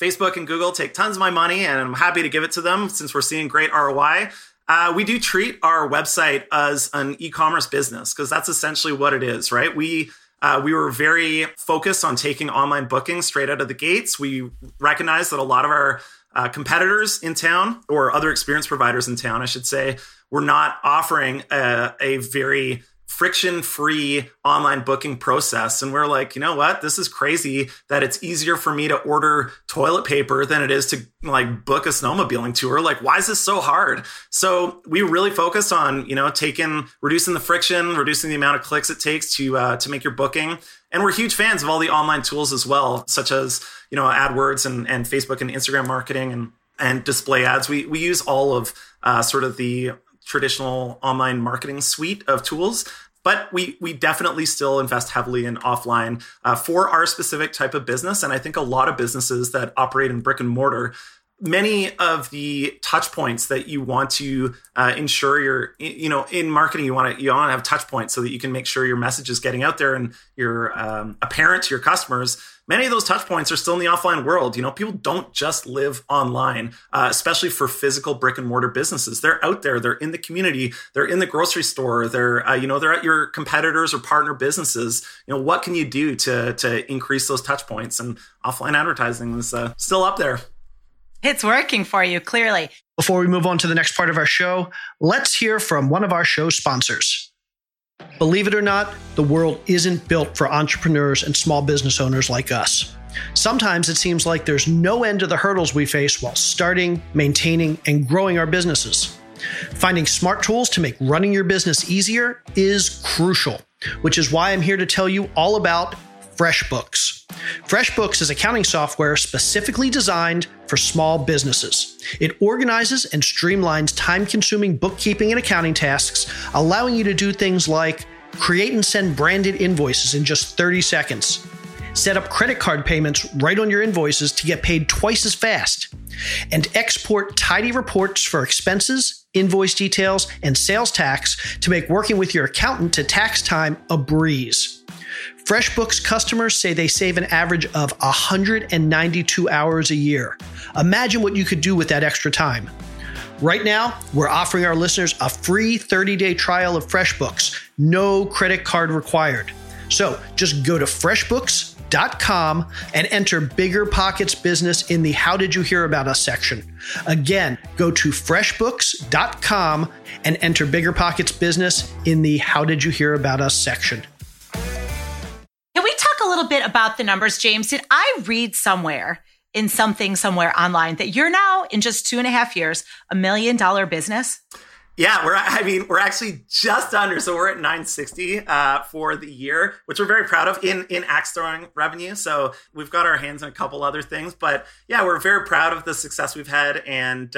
S5: Facebook and Google take tons of my money, and I'm happy to give it to them since we're seeing great ROI. We do treat our website as an e-commerce business because that's essentially what it is, right? We were very focused on taking online bookings straight out of the gates. We recognize that a lot of our competitors in town, or other experience providers in town, I should say, were not offering a very friction-free online booking process. And we're like, you know what? This is crazy that it's easier for me to order toilet paper than it is to like book a snowmobiling tour. Like, why is this so hard? So we really focus on, reducing the friction, reducing the amount of clicks it takes to make your booking. And we're huge fans of all the online tools as well, such as, AdWords and Facebook and Instagram marketing and display ads. We use all of sort of the traditional online marketing suite of tools, but we definitely still invest heavily in offline for our specific type of business. And I think a lot of businesses that operate in brick and mortar, many of the touch points that you want to ensure in marketing, you want to have touch points so that you can make sure your message is getting out there and you're apparent to your customers. Many of those touch points are still in the offline world. People don't just live online, especially for physical brick and mortar businesses. They're out there. They're in the community. They're in the grocery store. They're at your competitors or partner businesses. What can you do to increase those touch points? And offline advertising is still up there.
S7: It's working for you, clearly.
S4: Before we move on to the next part of our show, let's hear from one of our show sponsors. Believe it or not, the world isn't built for entrepreneurs and small business owners like us. Sometimes it seems like there's no end to the hurdles we face while starting, maintaining, and growing our businesses. Finding smart tools to make running your business easier is crucial, which is why I'm here to tell you all about FreshBooks. FreshBooks is accounting software specifically designed for small businesses. It organizes and streamlines time-consuming bookkeeping and accounting tasks, allowing you to do things like create and send branded invoices in just 30 seconds, set up credit card payments right on your invoices to get paid twice as fast, and export tidy reports for expenses, invoice details, and sales tax to make working with your accountant to tax time a breeze. FreshBooks customers say they save an average of 192 hours a year. Imagine what you could do with that extra time. Right now, we're offering our listeners a free 30-day trial of FreshBooks, no credit card required. So just go to freshbooks.com and enter Bigger Pockets Business in the How Did You Hear About Us section. Again, go to freshbooks.com and enter Bigger Pockets Business in the How Did You Hear About Us section.
S7: Can we talk a little bit about the numbers, James? Did I read somewhere somewhere online that you're now, in just 2.5 years, $1 million business?
S5: Yeah, we're actually just under. So we're at 960 for the year, which we're very proud of in axe throwing revenue. So we've got our hands on a couple other things, but yeah, we're very proud of the success we've had, and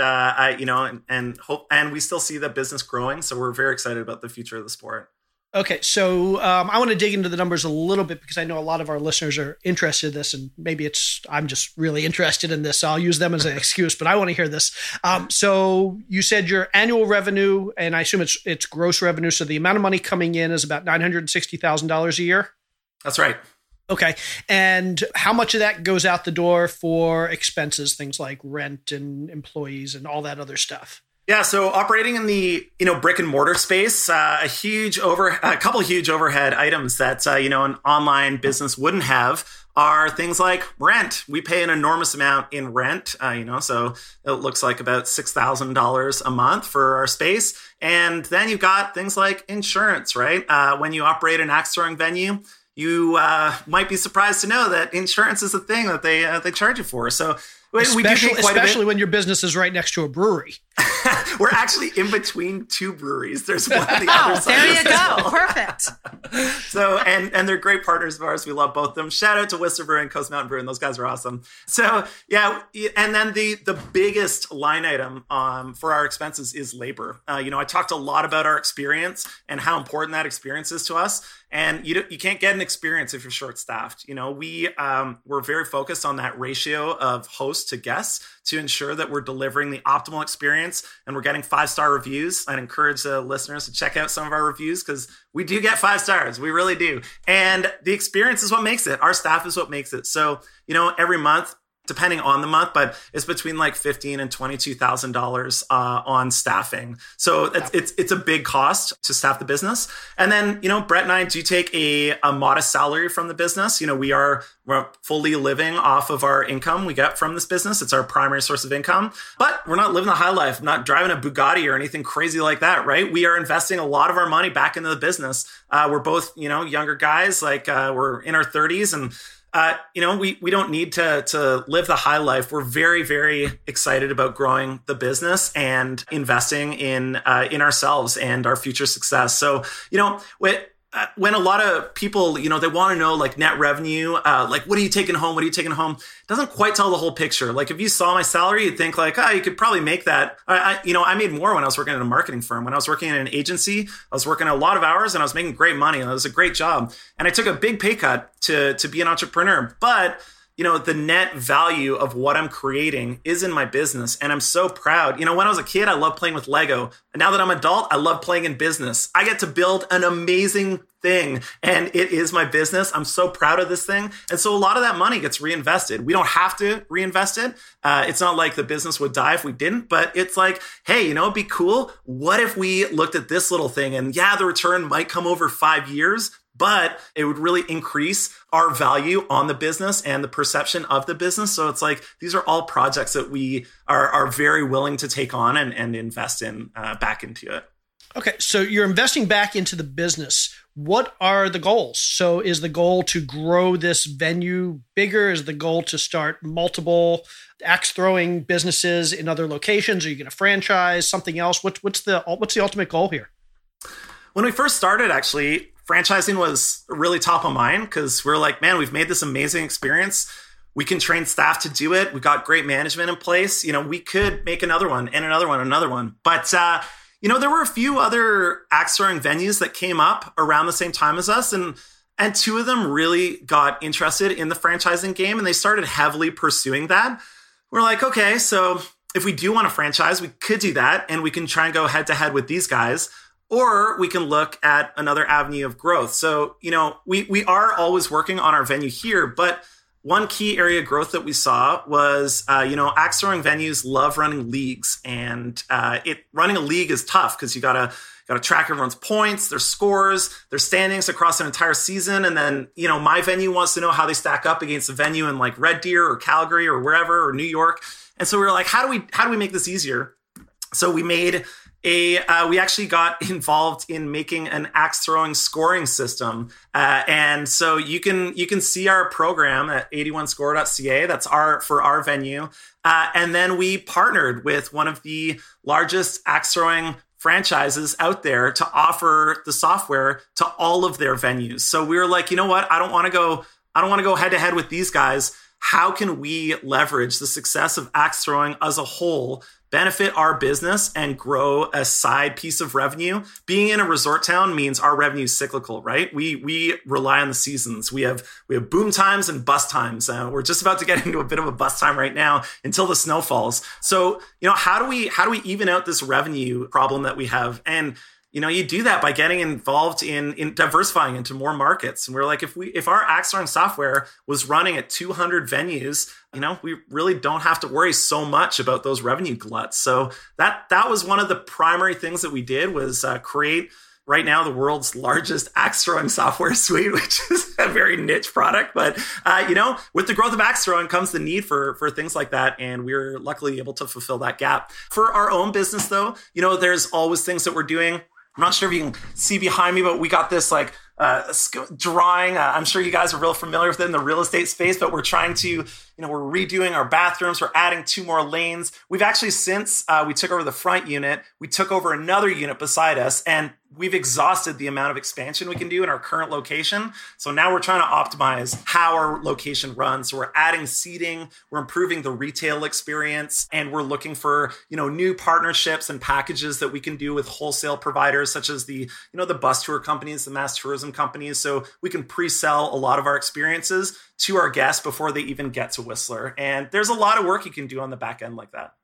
S5: and we still see the business growing. So we're very excited about the future of the sport.
S4: Okay, so I want to dig into the numbers a little bit because I know a lot of our listeners are interested in this, and maybe I'm just really interested in this. So I'll use them as an excuse, but I want to hear this. So you said your annual revenue, and I assume it's gross revenue. So the amount of money coming in is about $960,000 a year?
S5: That's right.
S4: Okay. And how much of that goes out the door for expenses, things like rent and employees and all that other stuff?
S5: Yeah, so operating in the brick and mortar space, a couple huge overhead items that an online business wouldn't have are things like rent. We pay an enormous amount in rent, so it looks like about $6,000 a month for our space. And then you've got things like insurance, right? When you operate an axe throwing venue, you might be surprised to know that insurance is a thing that they charge you for. So
S4: especially when your business is right next to a brewery.
S5: We're actually in between two breweries. There's one on the other side.
S7: There you go. Perfect.
S5: So, and they're great partners of ours. We love both of them. Shout out to Whistler Brewing and Coast Mountain Brewing. Those guys are awesome. So yeah, and then the biggest line item for our expenses is labor. I talked a lot about our experience and how important that experience is to us. And you can't get an experience if you're short-staffed. We're very focused on that ratio of host to guests to ensure that we're delivering the optimal experience and we're getting 5-star reviews. I'd encourage the listeners to check out some of our reviews because we do get 5 stars. We really do. And the experience is what makes it. Our staff is what makes it. So, every month, depending on the month, but it's between like $15,000 and $22,000 on staffing. So it's a big cost to staff the business. And then, Brett and I do take a modest salary from the business. We're fully living off of our income we get from this business. It's our primary source of income, but we're not living the high life, not driving a Bugatti or anything crazy like that, right? We are investing a lot of our money back into the business. We're both, younger guys, like we're in our 30s, and we don't need to live the high life. We're very, very excited about growing the business and investing in ourselves and our future success. So, when a lot of people, they want to know like net revenue, like what are you taking home? What are you taking home? It doesn't quite tell the whole picture. Like if you saw my salary, you'd think like, you could probably make that. I made more when I was working at a marketing firm. When I was working in an agency, I was working a lot of hours and I was making great money. And it was a great job. And I took a big pay cut to be an entrepreneur. But the net value of what I'm creating is in my business. And I'm so proud. When I was a kid, I loved playing with Lego. And now that I'm an adult, I love playing in business. I get to build an amazing thing and it is my business. I'm so proud of this thing. And so a lot of that money gets reinvested. We don't have to reinvest it. It's not like the business would die if we didn't, but it's like, hey, it'd be cool. What if we looked at this little thing and the return might come over 5 years, but it would really increase our value on the business and the perception of the business. So it's like, these are all projects that we are very willing to take on and invest in back into it.
S4: Okay. So you're investing back into the business. What are the goals? So is the goal to grow this venue bigger? Is the goal to start multiple axe throwing businesses in other locations? Are you going to franchise something else? What's the ultimate goal here?
S5: When we first started, actually, franchising was really top of mind because we're like, man, we've made this amazing experience. We can train staff to do it. We've got great management in place. We could make another one and another one, and another one. But, there were a few other axe throwing venues that came up around the same time as us. And two of them really got interested in the franchising game and they started heavily pursuing that. We're like, okay, so if we do want to franchise, we could do that and we can try and go head to head with these guys. Or we can look at another avenue of growth. So, we are always working on our venue here, but one key area of growth that we saw was, axe throwing venues love running leagues, and running a league is tough because you gotta track everyone's points, their scores, their standings across an entire season, and then my venue wants to know how they stack up against a venue in like Red Deer or Calgary or wherever or New York, and so we were like, how do we make this easier? So we made we actually got involved in making an axe throwing scoring system. And so you can see our program at 81score.ca. That's for our venue. And then we partnered with one of the largest axe throwing franchises out there to offer the software to all of their venues. So we were like, you know what? I don't want to go head to head with these guys. How can we leverage the success of axe throwing as a whole, benefit our business, and grow a side piece of revenue? Being in a resort town means our revenue is cyclical, right? We rely on the seasons. We have boom times and bust times. We're just about to get into a bit of a bust time right now until the snow falls. So, how do we even out this revenue problem that we have? And you do that by getting involved in diversifying into more markets. And we're like, if our axe throwing software was running at 200 venues, we really don't have to worry so much about those revenue gluts. So that was one of the primary things that we did was create right now the world's largest axe throwing software suite, which is a very niche product. But, with the growth of axe throwing comes the need for things like that. And we're luckily able to fulfill that gap. For our own business, though, there's always things that we're doing. I'm not sure if you can see behind me, but we got this like drawing. I'm sure you guys are real familiar with it in the real estate space, but we're trying to, we're redoing our bathrooms. We're adding 2 more lanes. We've actually, since we took over the front unit, we took over another unit beside us, and we've exhausted the amount of expansion we can do in our current location. So now we're trying to optimize how our location runs. So we're adding seating, we're improving the retail experience, and we're looking for, new partnerships and packages that we can do with wholesale providers, such as the bus tour companies, the mass tourism companies. So we can pre-sell a lot of our experiences to our guests before they even get to Whistler. And there's a lot of work you can do on the back end like that.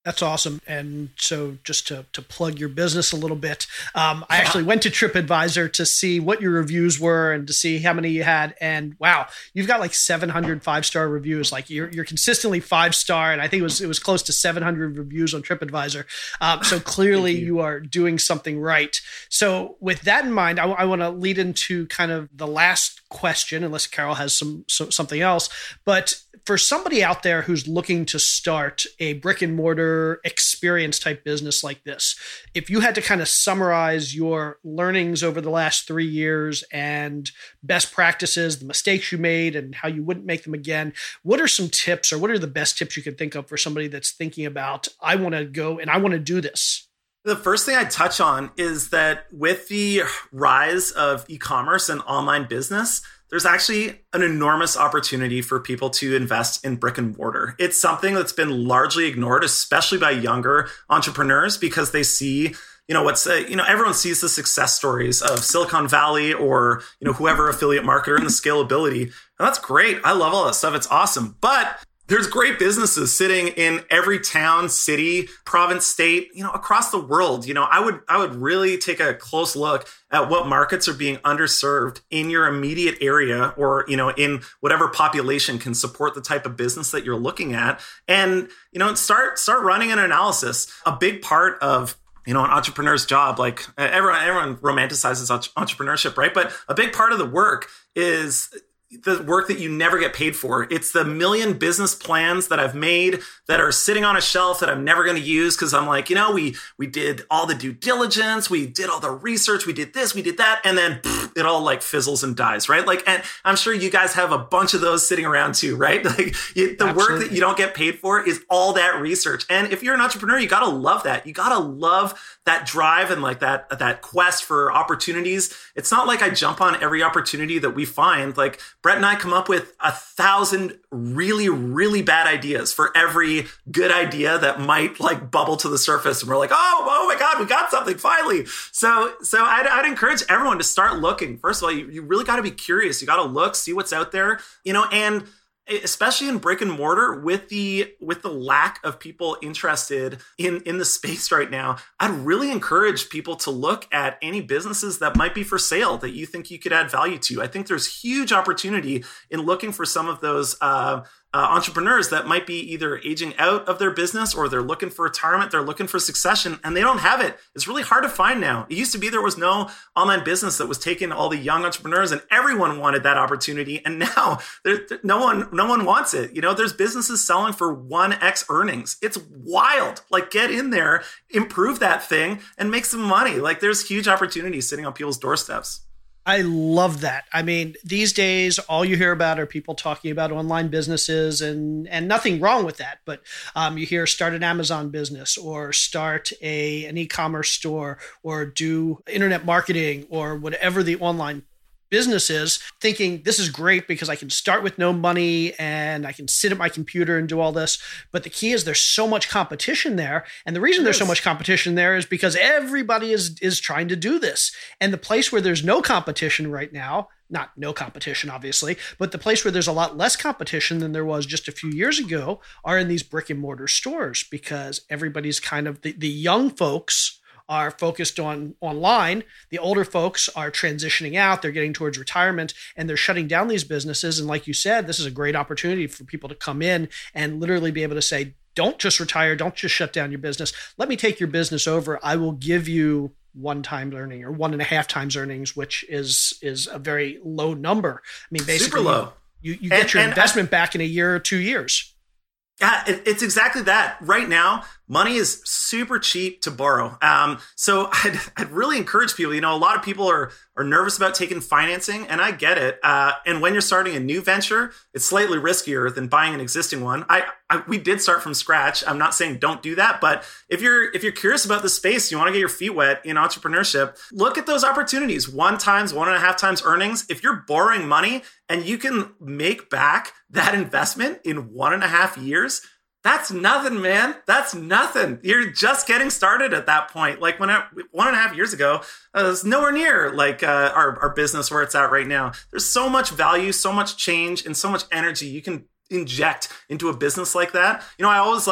S4: That's awesome. And so just to plug your business a little bit, I actually went to TripAdvisor to see what your reviews were and to see how many you had. And wow, you've got like 700 5-star reviews. Like you're consistently 5-star. And I think it was close to 700 reviews on TripAdvisor. So clearly you are doing something right. So with that in mind, I want to lead into kind of the last question, unless Carol has something else. But for somebody out there who's looking to start a brick and mortar experience type business like this, if you had to kind of summarize your learnings over the last 3 years and best practices, the mistakes you made and how you wouldn't make them again, what are some tips or what are the best tips you could think of for somebody that's thinking about, I want to go and I want to do this?
S5: The first thing I touch on is that with the rise of e-commerce and online business, there's actually an enormous opportunity for people to invest in brick and mortar. It's something that's been largely ignored, especially by younger entrepreneurs, because they see, everyone sees the success stories of Silicon Valley or, whoever affiliate marketer and the scalability. And that's great. I love all that stuff. It's awesome. But there's great businesses sitting in every town, city, province, state, across the world. I would really take a close look at what markets are being underserved in your immediate area or, in whatever population can support the type of business that you're looking at. And, start running an analysis. A big part of an entrepreneur's job, like everyone romanticizes entrepreneurship, right? But a big part of the work is the work that you never get paid for. It's the million business plans that I've made that are sitting on a shelf that I'm never going to use because I'm like, we did all the due diligence, we did all the research, we did this, we did that, and then it all like fizzles and dies, right? Like, and I'm sure you guys have a bunch of those sitting around too, right? Like the work that you don't get paid for is all that research. And if you're an entrepreneur, you got to love that. You got to love that drive and like that quest for opportunities. It's not like I jump on every opportunity that we find. Like Brett and I come up with 1,000 really, really bad ideas for every good idea that might like bubble to the surface. And we're like, oh my God, we got something finally. So I'd encourage everyone to start looking. First of all, you really got to be curious. You got to look, see what's out there, and especially in brick and mortar with the lack of people interested in the space right now, I'd really encourage people to look at any businesses that might be for sale that you think you could add value to. I think there's huge opportunity in looking for some of those entrepreneurs that might be either aging out of their business or they're looking for retirement, they're looking for succession, and they don't have it. It's really hard to find now. It used to be there was no online business that was taking all the young entrepreneurs and everyone wanted that opportunity. And now no one wants it. There's businesses selling for 1x earnings. It's wild. Like get in there, improve that thing and make some money. Like there's huge opportunities sitting on people's doorsteps.
S4: I love that. I mean, these days, all you hear about are people talking about online businesses and nothing wrong with that. But you hear start an Amazon business or start an e-commerce store or do internet marketing or whatever the online business is, thinking this is great because I can start with no money and I can sit at my computer and do all this. But the key is there's so much competition there. And the reason there's so much competition there is because everybody is trying to do this. And the place where there's no competition right now, not no competition, obviously, but the place where there's a lot less competition than there was just a few years ago are in these brick and mortar stores because everybody's kind of the young folks are focused on online. The older folks are transitioning out. They're getting towards retirement and they're shutting down these businesses. And like you said, this is a great opportunity for people to come in and literally be able to say, don't just retire. Don't just shut down your business. Let me take your business over. I will give you 1 time earning or 1.5 times earnings, which is a very low number. I mean, basically
S5: super low.
S4: You get your investment back in a year or 2 years.
S5: Yeah, it's exactly that. Right now, money is super cheap to borrow. So I'd really encourage people, a lot of people are nervous about taking financing, and I get it. And when you're starting a new venture, it's slightly riskier than buying an existing one. We did start from scratch. I'm not saying don't do that, but if you're curious about the space, you want to get your feet wet in entrepreneurship, look at those opportunities. 1 times, 1.5 times earnings. If you're borrowing money and you can make back that investment in 1.5 years, that's nothing, man. That's nothing. You're just getting started at that point. Like 1.5 years ago, it was nowhere near like our business where it's at right now. There's so much value, so much change, and so much energy you can inject into a business like that. I always like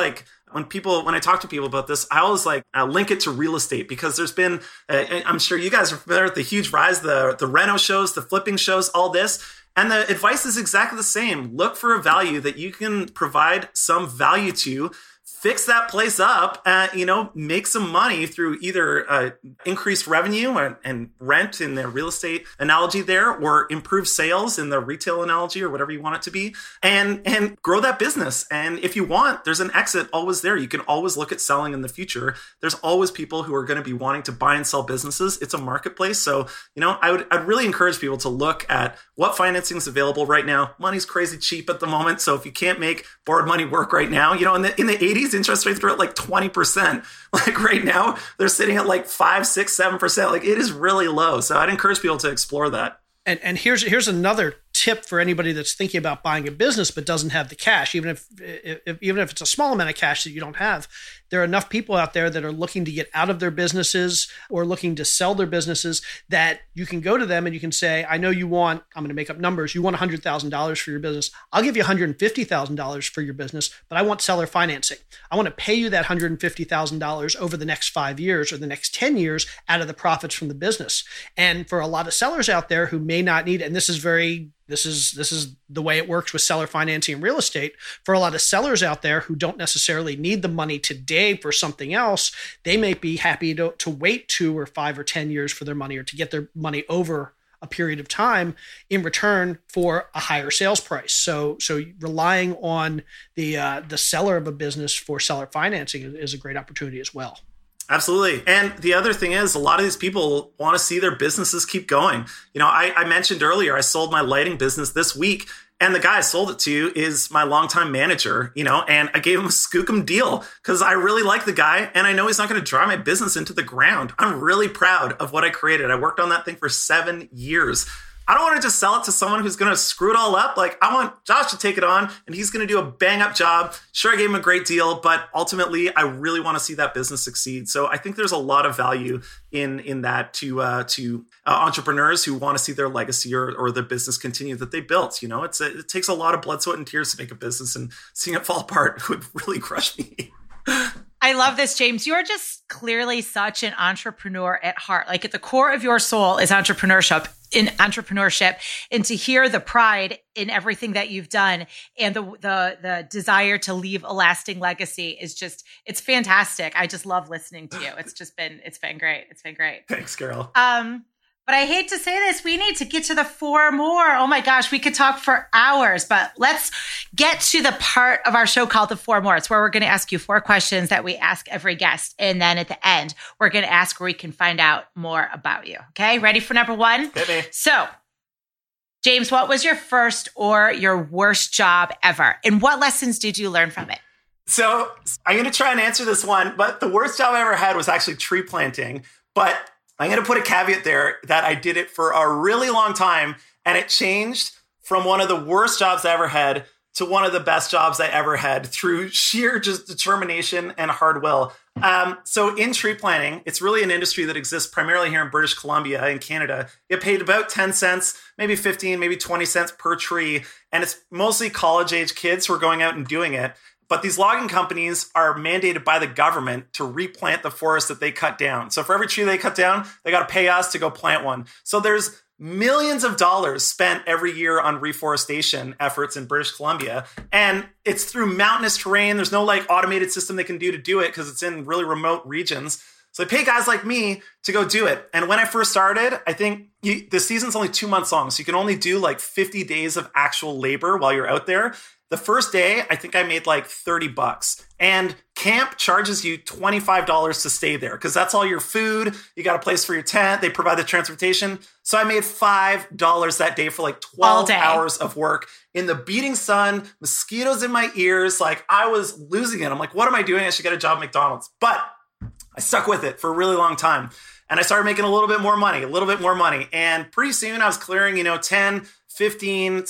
S5: When I talk to people about this, I always link it to real estate, because there's been, I'm sure you guys are familiar with the huge rise, the reno shows, the flipping shows, all this. And the advice is exactly the same. Look for a value that you can provide some value to. Fix that place up, make some money through either increased revenue and rent in the real estate analogy there, or improve sales in the retail analogy, or whatever you want it to be, and grow that business. And if you want, there's an exit always there. You can always look at selling in the future. There's always people who are going to be wanting to buy and sell businesses. It's a marketplace. So, I'd really encourage people to look at what financing is available right now. Money's crazy cheap at the moment. So if you can't make borrowed money work right now, in the 80s, interest rates were at 20%. Right now, they're sitting at 5, 6, 7%. It is really low. So I'd encourage people to explore that.
S4: And here's another tip for anybody that's thinking about buying a business but doesn't have the cash. Even if it's a small amount of cash that you don't have, there are enough people out there that are looking to get out of their businesses or looking to sell their businesses that you can go to them and you can say, I know you want, I'm going to make up numbers, you want $100,000 for your business. I'll give you $150,000 for your business, but I want seller financing. I want to pay you that $150,000 over the next 5 years or the next 10 years out of the profits from the business. And for a lot of sellers out there who may not need, and this is the way it works with seller financing in real estate. For a lot of sellers out there who don't necessarily need the money today for something else, they may be happy to wait 2 or 5 or 10 years for their money, or to get their money over a period of time in return for a higher sales price. So relying on the seller of a business for seller financing is a great opportunity as well.
S5: Absolutely. And the other thing is, a lot of these people want to see their businesses keep going. I mentioned earlier, I sold my lighting business this week, and the guy I sold it to is my longtime manager, and I gave him a skookum deal because I really like the guy and I know he's not going to drive my business into the ground. I'm really proud of what I created. I worked on that thing for 7 years. I don't want to just sell it to someone who's going to screw it all up. I want Josh to take it on and he's going to do a bang up job. Sure, I gave him a great deal, but ultimately I really want to see that business succeed. So I think there's a lot of value in that to entrepreneurs who want to see their legacy or their business continue that they built. It takes a lot of blood, sweat, and tears to make a business, and seeing it fall apart would really crush me.
S7: I love this, James. You are just clearly such an entrepreneur at heart. At the core of your soul is entrepreneurship, and to hear the pride in everything that you've done and the desire to leave a lasting legacy is just, it's fantastic. I just love listening to you. It's been great. It's been great.
S5: Thanks, Carol.
S7: But I hate to say this, we need to get to the 4 more. Oh my gosh, we could talk for hours, but let's get to the part of our show called the 4 more. It's where we're going to ask you 4 questions that we ask every guest. And then at the end, we're going to ask where we can find out more about you. Okay, ready for number 1?
S5: Hit me.
S7: So, James, what was your first or your worst job ever? And what lessons did you learn from it?
S5: So I'm going to try and answer this one, but the worst job I ever had was actually tree planting. But I'm going to put a caveat there that I did it for a really long time, and it changed from one of the worst jobs I ever had to one of the best jobs I ever had through sheer just determination and hard will. So in tree planting, it's really an industry that exists primarily here in British Columbia in Canada. It paid about 10 cents, maybe 15, maybe 20 cents per tree. And it's mostly college-age kids who are going out and doing it. But these logging companies are mandated by the government to replant the forest that they cut down. So for every tree they cut down, they got to pay us to go plant one. So there's millions of dollars spent every year on reforestation efforts in British Columbia. And it's through mountainous terrain. There's no automated system they can do it because it's in really remote regions. So they pay guys like me to go do it. And when I first started, I think the season's only 2 months long. So you can only do 50 days of actual labor while you're out there. The first day, I think I made $30. And camp charges you $25 to stay there because that's all your food. You got a place for your tent. They provide the transportation. So I made $5 that day for 12 hours of work in the beating sun, mosquitoes in my ears. I was losing it. I'm what am I doing? I should get a job at McDonald's. But I stuck with it for a really long time. And I started making a little bit more money. And pretty soon I was clearing, $10, $15, $17,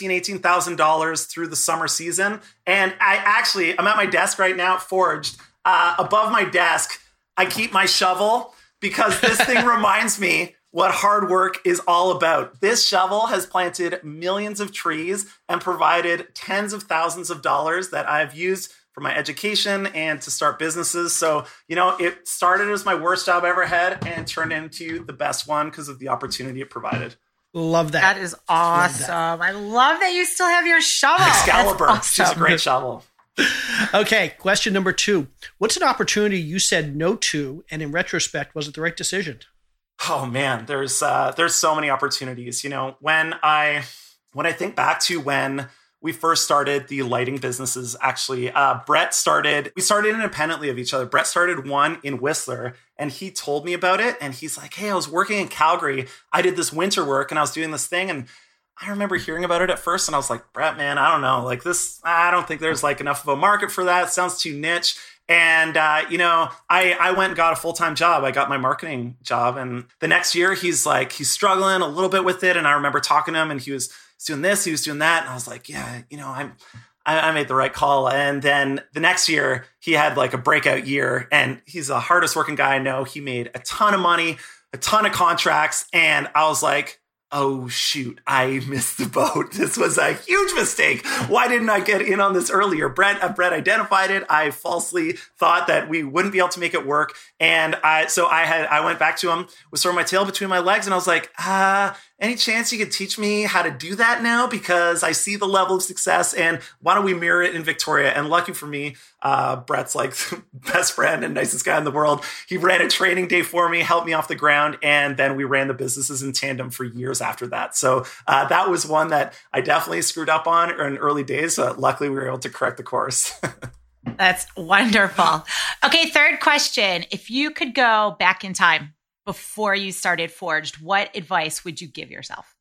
S5: $18,000 through the summer season. And I'm at my desk right now at Forged. Above my desk, I keep my shovel because this thing reminds me what hard work is all about. This shovel has planted millions of trees and provided tens of thousands of dollars that I've used for my education and to start businesses. So, it started as my worst job I ever had and turned into the best one because of the opportunity it provided.
S4: Love that.
S7: That is awesome. I love that you still have your shovel.
S5: Excalibur.
S7: Awesome.
S5: She's a great shovel.
S4: Okay, question number 2. What's an opportunity you said no to, and in retrospect, was it the right decision?
S5: Oh man, there's so many opportunities. When I think back to when we first started the lighting businesses, actually, we started independently of each other. Brett started one in Whistler, and he told me about it. And he's like, hey, I was working in Calgary. I did this winter work and I was doing this thing. And I remember hearing about it at first. And I was like, Brett, man, I don't know. Like this, I don't think there's like enough of a market for that. It sounds too niche. And, I went and got a full-time job. I got my marketing job. And the next year he's struggling a little bit with it. And I remember talking to him and he was doing this, he was doing that. And I was like, yeah, I made the right call. And then the next year he had like a breakout year, and he's the hardest working guy I know. He made a ton of money, a ton of contracts. And I was like, oh shoot, I missed the boat. This was a huge mistake. Why didn't I get in on this earlier? Brett identified it. I falsely thought that we wouldn't be able to make it work. And I went back to him with sort of my tail between my legs. And I was like, any chance you could teach me how to do that now? Because I see the level of success, and why don't we mirror it in Victoria? And lucky for me, Brett's like best friend and nicest guy in the world. He ran a training day for me, helped me off the ground. And then we ran the businesses in tandem for years after that. So that was one that I definitely screwed up on in early days. But luckily we were able to correct the course.
S7: That's wonderful. Okay, third question. If you could go back in time before you started Forged, what advice would you give yourself?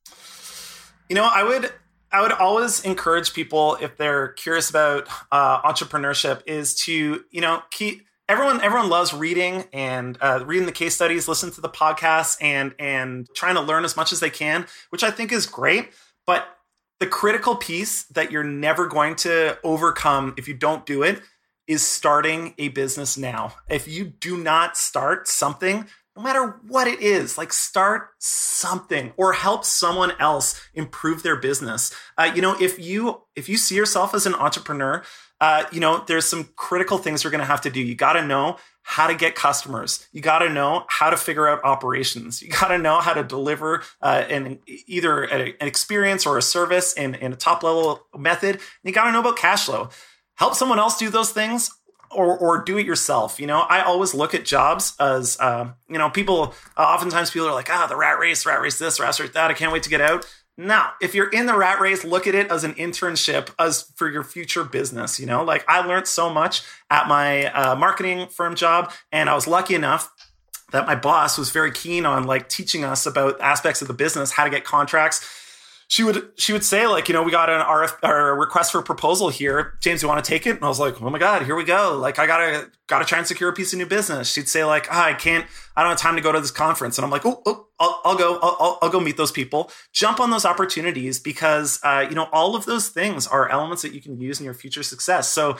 S5: I would always encourage people, if they're curious about entrepreneurship, is to, keep everyone loves reading and reading the case studies, listen to the podcasts, and trying to learn as much as they can, which I think is great. But the critical piece that you're never going to overcome if you don't do it is starting a business now. If you do not start something, no matter what it is, like start something or help someone else improve their business. If you see yourself as an entrepreneur, there's some critical things you're going to have to do. You got to know how to get customers. You got to know how to figure out operations. You got to know how to deliver either an experience or a service in a top level method. And you got to know about cash flow. Help someone else do those things. Or do it yourself. I always look at jobs as, people, oftentimes people are like, the rat race this, rat race that. I can't wait to get out. Now, if you're in the rat race, look at it as an internship as for your future business. I learned so much at my marketing firm job, and I was lucky enough that my boss was very keen on teaching us about aspects of the business, how to get contracts. She would say we got an a request for proposal here. James, you want to take it? And I was like, oh my God, here we go. I gotta try and secure a piece of new business. She'd say I don't have time to go to this conference. And I'm like, I'll go meet those people, jump on those opportunities because, all of those things are elements that you can use in your future success. So,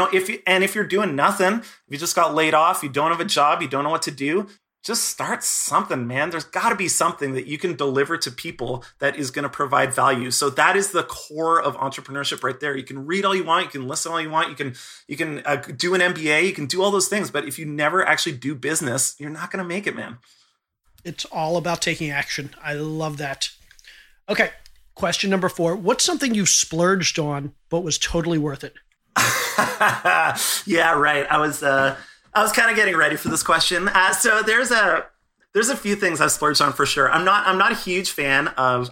S5: if you're doing nothing, if you just got laid off, you don't have a job, you don't know what to do, just start something, man. There's got to be something that you can deliver to people that is going to provide value. So that is the core of entrepreneurship right there. You can read all you want, you can listen all you want, you can do an MBA, you can do all those things. But if you never actually do business, you're not going to make it, man.
S4: It's all about taking action. I love that. Okay, question number 4. What's something you splurged on but was totally worth it?
S5: Yeah, right. I was kind of getting ready for this question. So there's a few things I've splurged on for sure. I'm not a huge fan of,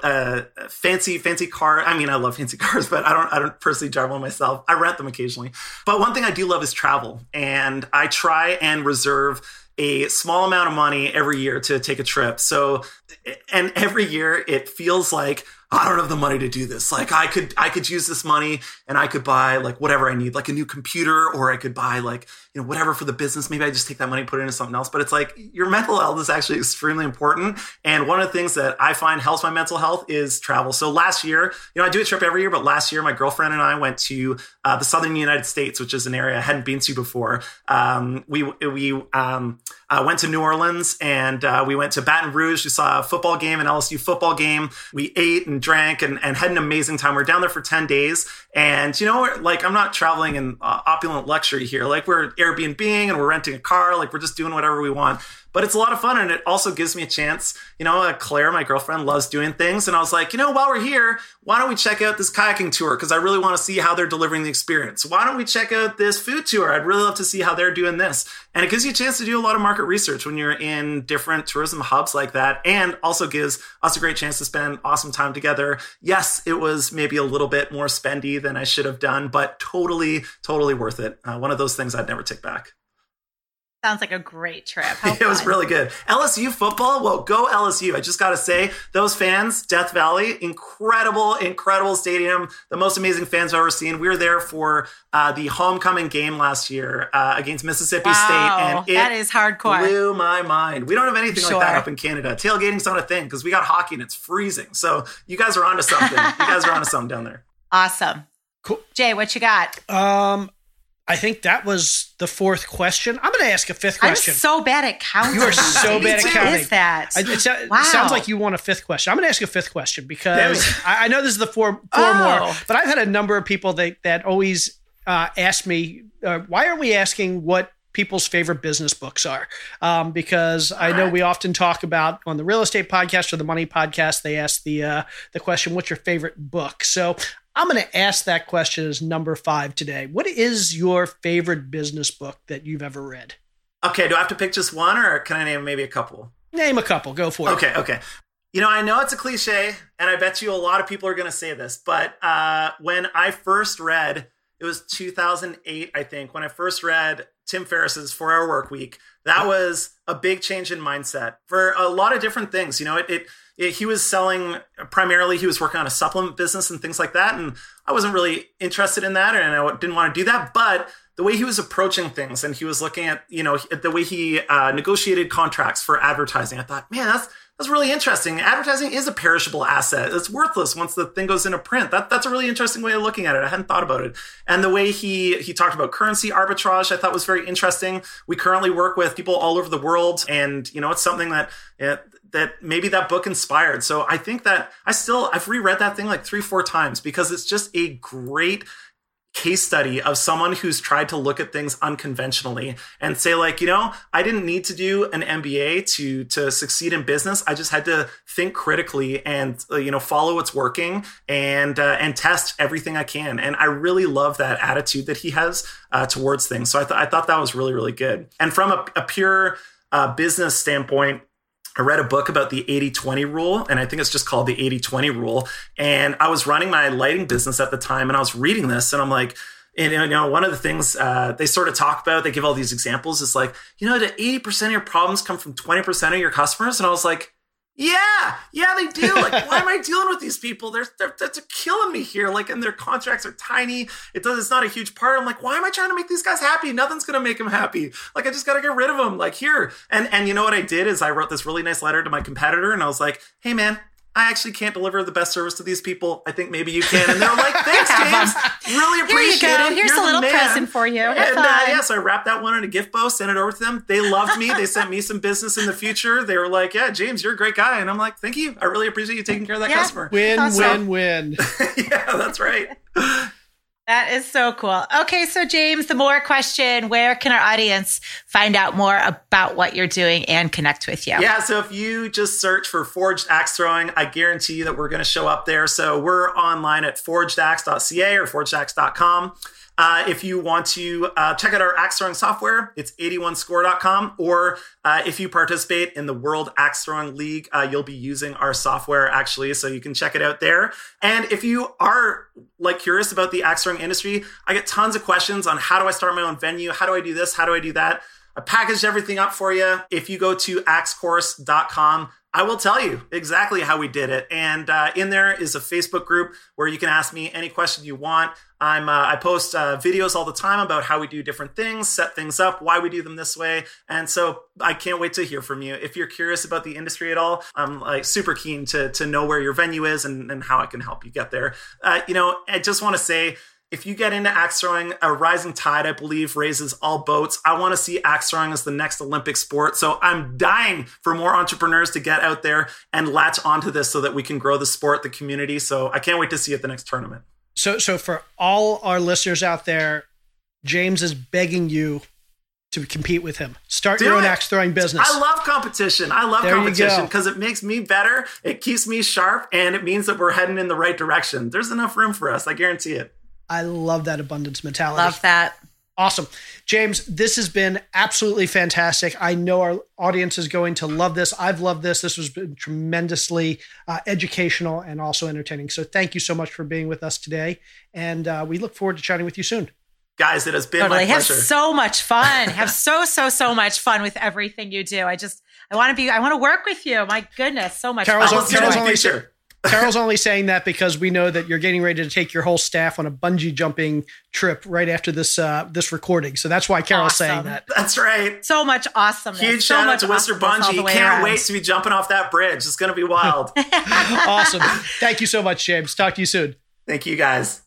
S5: fancy car. I mean, I love fancy cars, but I don't personally drive one myself. I rent them occasionally. But one thing I do love is travel. And I try and reserve a small amount of money every year to take a trip. So, and every year it feels like, I don't have the money to do this. I could use this money and I could buy whatever I need, a new computer, or I could buy whatever for the business. Maybe I just take that money and put it into something else. But it's like your mental health is actually extremely important. And one of the things that I find helps my mental health is travel. So last year, I do a trip every year, but last year my girlfriend and I went to the southern United States, which is an area I hadn't been to before. We went to New Orleans and we went to Baton Rouge. We saw a football game, an LSU football game. We ate and drank and had an amazing time. We're down there for 10 days. And, I'm not traveling in opulent luxury here. Like we're Airbnb-ing and we're renting a car. Like we're just doing whatever we want. But it's a lot of fun. And it also gives me a chance. Claire, my girlfriend, loves doing things. And I was like, while we're here, why don't we check out this kayaking tour? Because I really want to see how they're delivering the experience. Why don't we check out this food tour? I'd really love to see how they're doing this. And it gives you a chance to do a lot of market research when you're in different tourism hubs like that. And also gives us a great chance to spend awesome time together. Yes, it was maybe a little bit more spendy than I should have done, but totally, totally worth it. One of those things I'd never take back.
S7: Sounds like a great trip.
S5: It was really good. LSU football, well, go LSU. I just got to say, those fans, Death Valley, incredible, incredible stadium. The most amazing fans I've ever seen. We were there for the homecoming game last year against Mississippi State. And
S7: that is hardcore.
S5: Blew my mind. We don't have anything like that up in Canada. Tailgating's not a thing because we got hockey and it's freezing. So you guys are onto something. Down there.
S7: Awesome.
S4: Cool.
S7: Jay, what you got?
S4: I think that was the fourth question. I'm going to ask a fifth question.
S7: I'm so bad at counting.
S4: You are so bad at counting.
S7: What is that?
S4: It sounds like you want a fifth question. I'm going to ask a fifth question because I know this is the four more, but I've had a number of people that always ask me, why aren't we asking what people's favorite business books are? Because I know we often talk about on the real estate podcast or the money podcast, they ask the question, what's your favorite book? So I'm going to ask that question as number 5 today. What is your favorite business book that you've ever read?
S5: Okay. Do I have to pick just one or can I name maybe a couple?
S4: Name a couple. Go for it.
S5: Okay. I know it's a cliche and I bet you a lot of people are going to say this, but when I first read, it was 2008, I think, when I first read Tim Ferriss's 4-Hour Workweek, that was a big change in mindset for a lot of different things. He was selling primarily, he was working on a supplement business and things like that. And I wasn't really interested in that. And I didn't want to do that. But the way he was approaching things and he was looking at, the way he negotiated contracts for advertising, I thought, man, that's really interesting. Advertising is a perishable asset. It's worthless once the thing goes into print. That's a really interesting way of looking at it. I hadn't thought about it. And the way he talked about currency arbitrage, I thought was very interesting. We currently work with people all over the world. And, it's something that maybe that book inspired. So I think that I've reread that thing like 3-4 times because it's just a great case study of someone who's tried to look at things unconventionally and say like, I didn't need to do an MBA to succeed in business. I just had to think critically and, follow what's working and test everything I can. And I really love that attitude that he has towards things. So I thought that was really, really good. And from a pure business standpoint, I read a book about the 80-20 rule, and I think it's just called the 80-20 rule. And I was running my lighting business at the time, and I was reading this, and I'm like, one of the things they sort of talk about, they give all these examples, is like, that 80% of your problems come from 20% of your customers. And I was like, yeah, they do. Like, why am I dealing with these people? They're killing me here. Like, and their contracts are tiny. It's not a huge part. I'm like, why am I trying to make these guys happy? Nothing's going to make them happy. Like, I just got to get rid of them. Like, here. And you know what I did is I wrote this really nice letter to my competitor and I was like, hey man, I actually can't deliver the best service to these people. I think maybe you can. And they're like, thanks, James. Really appreciate it.
S7: Here's a little present for you.
S5: And so I wrapped that one in a gift bow, sent it over to them. They loved me. They sent me some business in the future. They were like, yeah, James, you're a great guy. And I'm like, thank you. I really appreciate you taking care of that customer.
S4: Win.
S5: Yeah, that's right.
S7: That is so cool. Okay, so James, the more question, where can our audience find out more about what you're doing and connect with you?
S5: Yeah, so if you just search for Forged Axe Throwing, I guarantee you that we're going to show up there. So we're online at forgedaxe.ca or forgedaxe.com. If you want to check out our axe throwing software, it's 81score.com. Or if you participate in the World Axe Throwing League, you'll be using our software actually, so you can check it out there. And if you are curious about the axe throwing industry, I get tons of questions on how do I start my own venue? How do I do this? How do I do that? I packaged everything up for you. If you go to axecourse.com, I will tell you exactly how we did it. And in there is a Facebook group where you can ask me any question you want. I post videos all the time about how we do different things, set things up, why we do them this way. And so I can't wait to hear from you. If you're curious about the industry at all, I'm like super keen to know where your venue is and how I can help you get there. I just want to say, if you get into axe throwing, a rising tide, I believe, raises all boats. I want to see axe throwing as the next Olympic sport. So I'm dying for more entrepreneurs to get out there and latch onto this so that we can grow the sport, the community. So I can't wait to see you at the next tournament.
S4: So for all our listeners out there, James is begging you to compete with him. Start your own axe throwing business.
S5: I love competition. I love competition because it makes me better. It keeps me sharp, and it means that we're heading in the right direction. There's enough room for us. I guarantee it.
S4: I love that abundance mentality.
S7: Love that.
S4: Awesome. James, this has been absolutely fantastic. I know our audience is going to love this. I've loved this. This has been tremendously educational and also entertaining. So thank you so much for being with us today. And we look forward to chatting with you soon.
S5: Guys, it has been my pleasure.
S7: Have so much fun. Have so much fun with everything you do. I want to work with you. My goodness, so much fun.
S4: Carol's only saying that because we know that you're getting ready to take your whole staff on a bungee jumping trip right after this recording. So that's why Carol's saying that.
S5: That's right.
S7: So much awesomeness.
S5: Huge shout out to Whistler Bungee. Can't wait to be jumping off that bridge. It's going to be wild.
S4: Awesome. Thank you so much, James. Talk to you soon.
S5: Thank you, guys.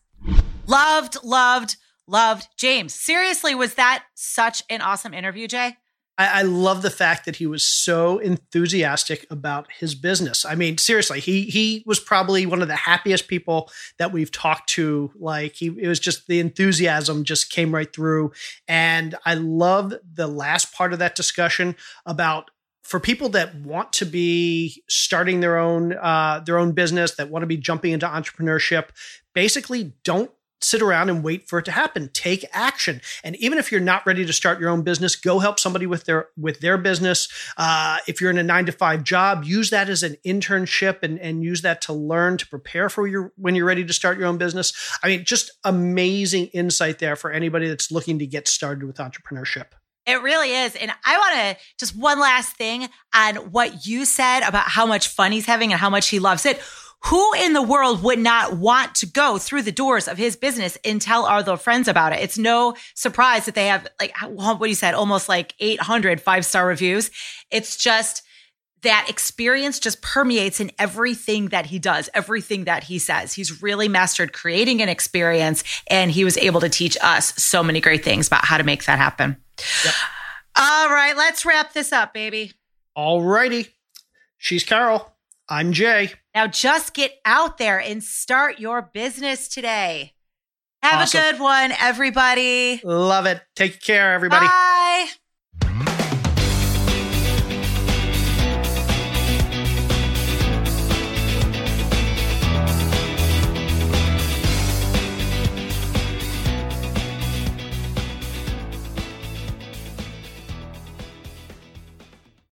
S7: Loved James. Seriously, was that such an awesome interview, Jay?
S4: I love the fact that he was so enthusiastic about his business. I mean, seriously, he was probably one of the happiest people that we've talked to. Like it was just the enthusiasm just came right through. And I love the last part of that discussion about for people that want to be starting their own business, that want to be jumping into entrepreneurship, basically don't sit around and wait for it to happen. Take action. And even if you're not ready to start your own business, go help somebody with their business. If you're in a 9-to-5 job, use that as an internship and use that to learn, to prepare for when you're ready to start your own business. I mean, just amazing insight there for anybody that's looking to get started with entrepreneurship.
S7: It really is. And I want to just one last thing on what you said about how much fun he's having and how much he loves it. Who in the world would not want to go through the doors of his business and tell other friends about it? It's no surprise that they have, like, what you said, almost like 800 5-star reviews. It's just that experience just permeates in everything that he does, everything that he says. He's really mastered creating an experience, and he was able to teach us so many great things about how to make that happen. Yep. All right, let's wrap this up, baby.
S4: All righty. She's Carol. I'm Jay.
S7: Now just get out there and start your business today. Have a good one, everybody.
S4: Love it. Take care, everybody.
S7: Bye.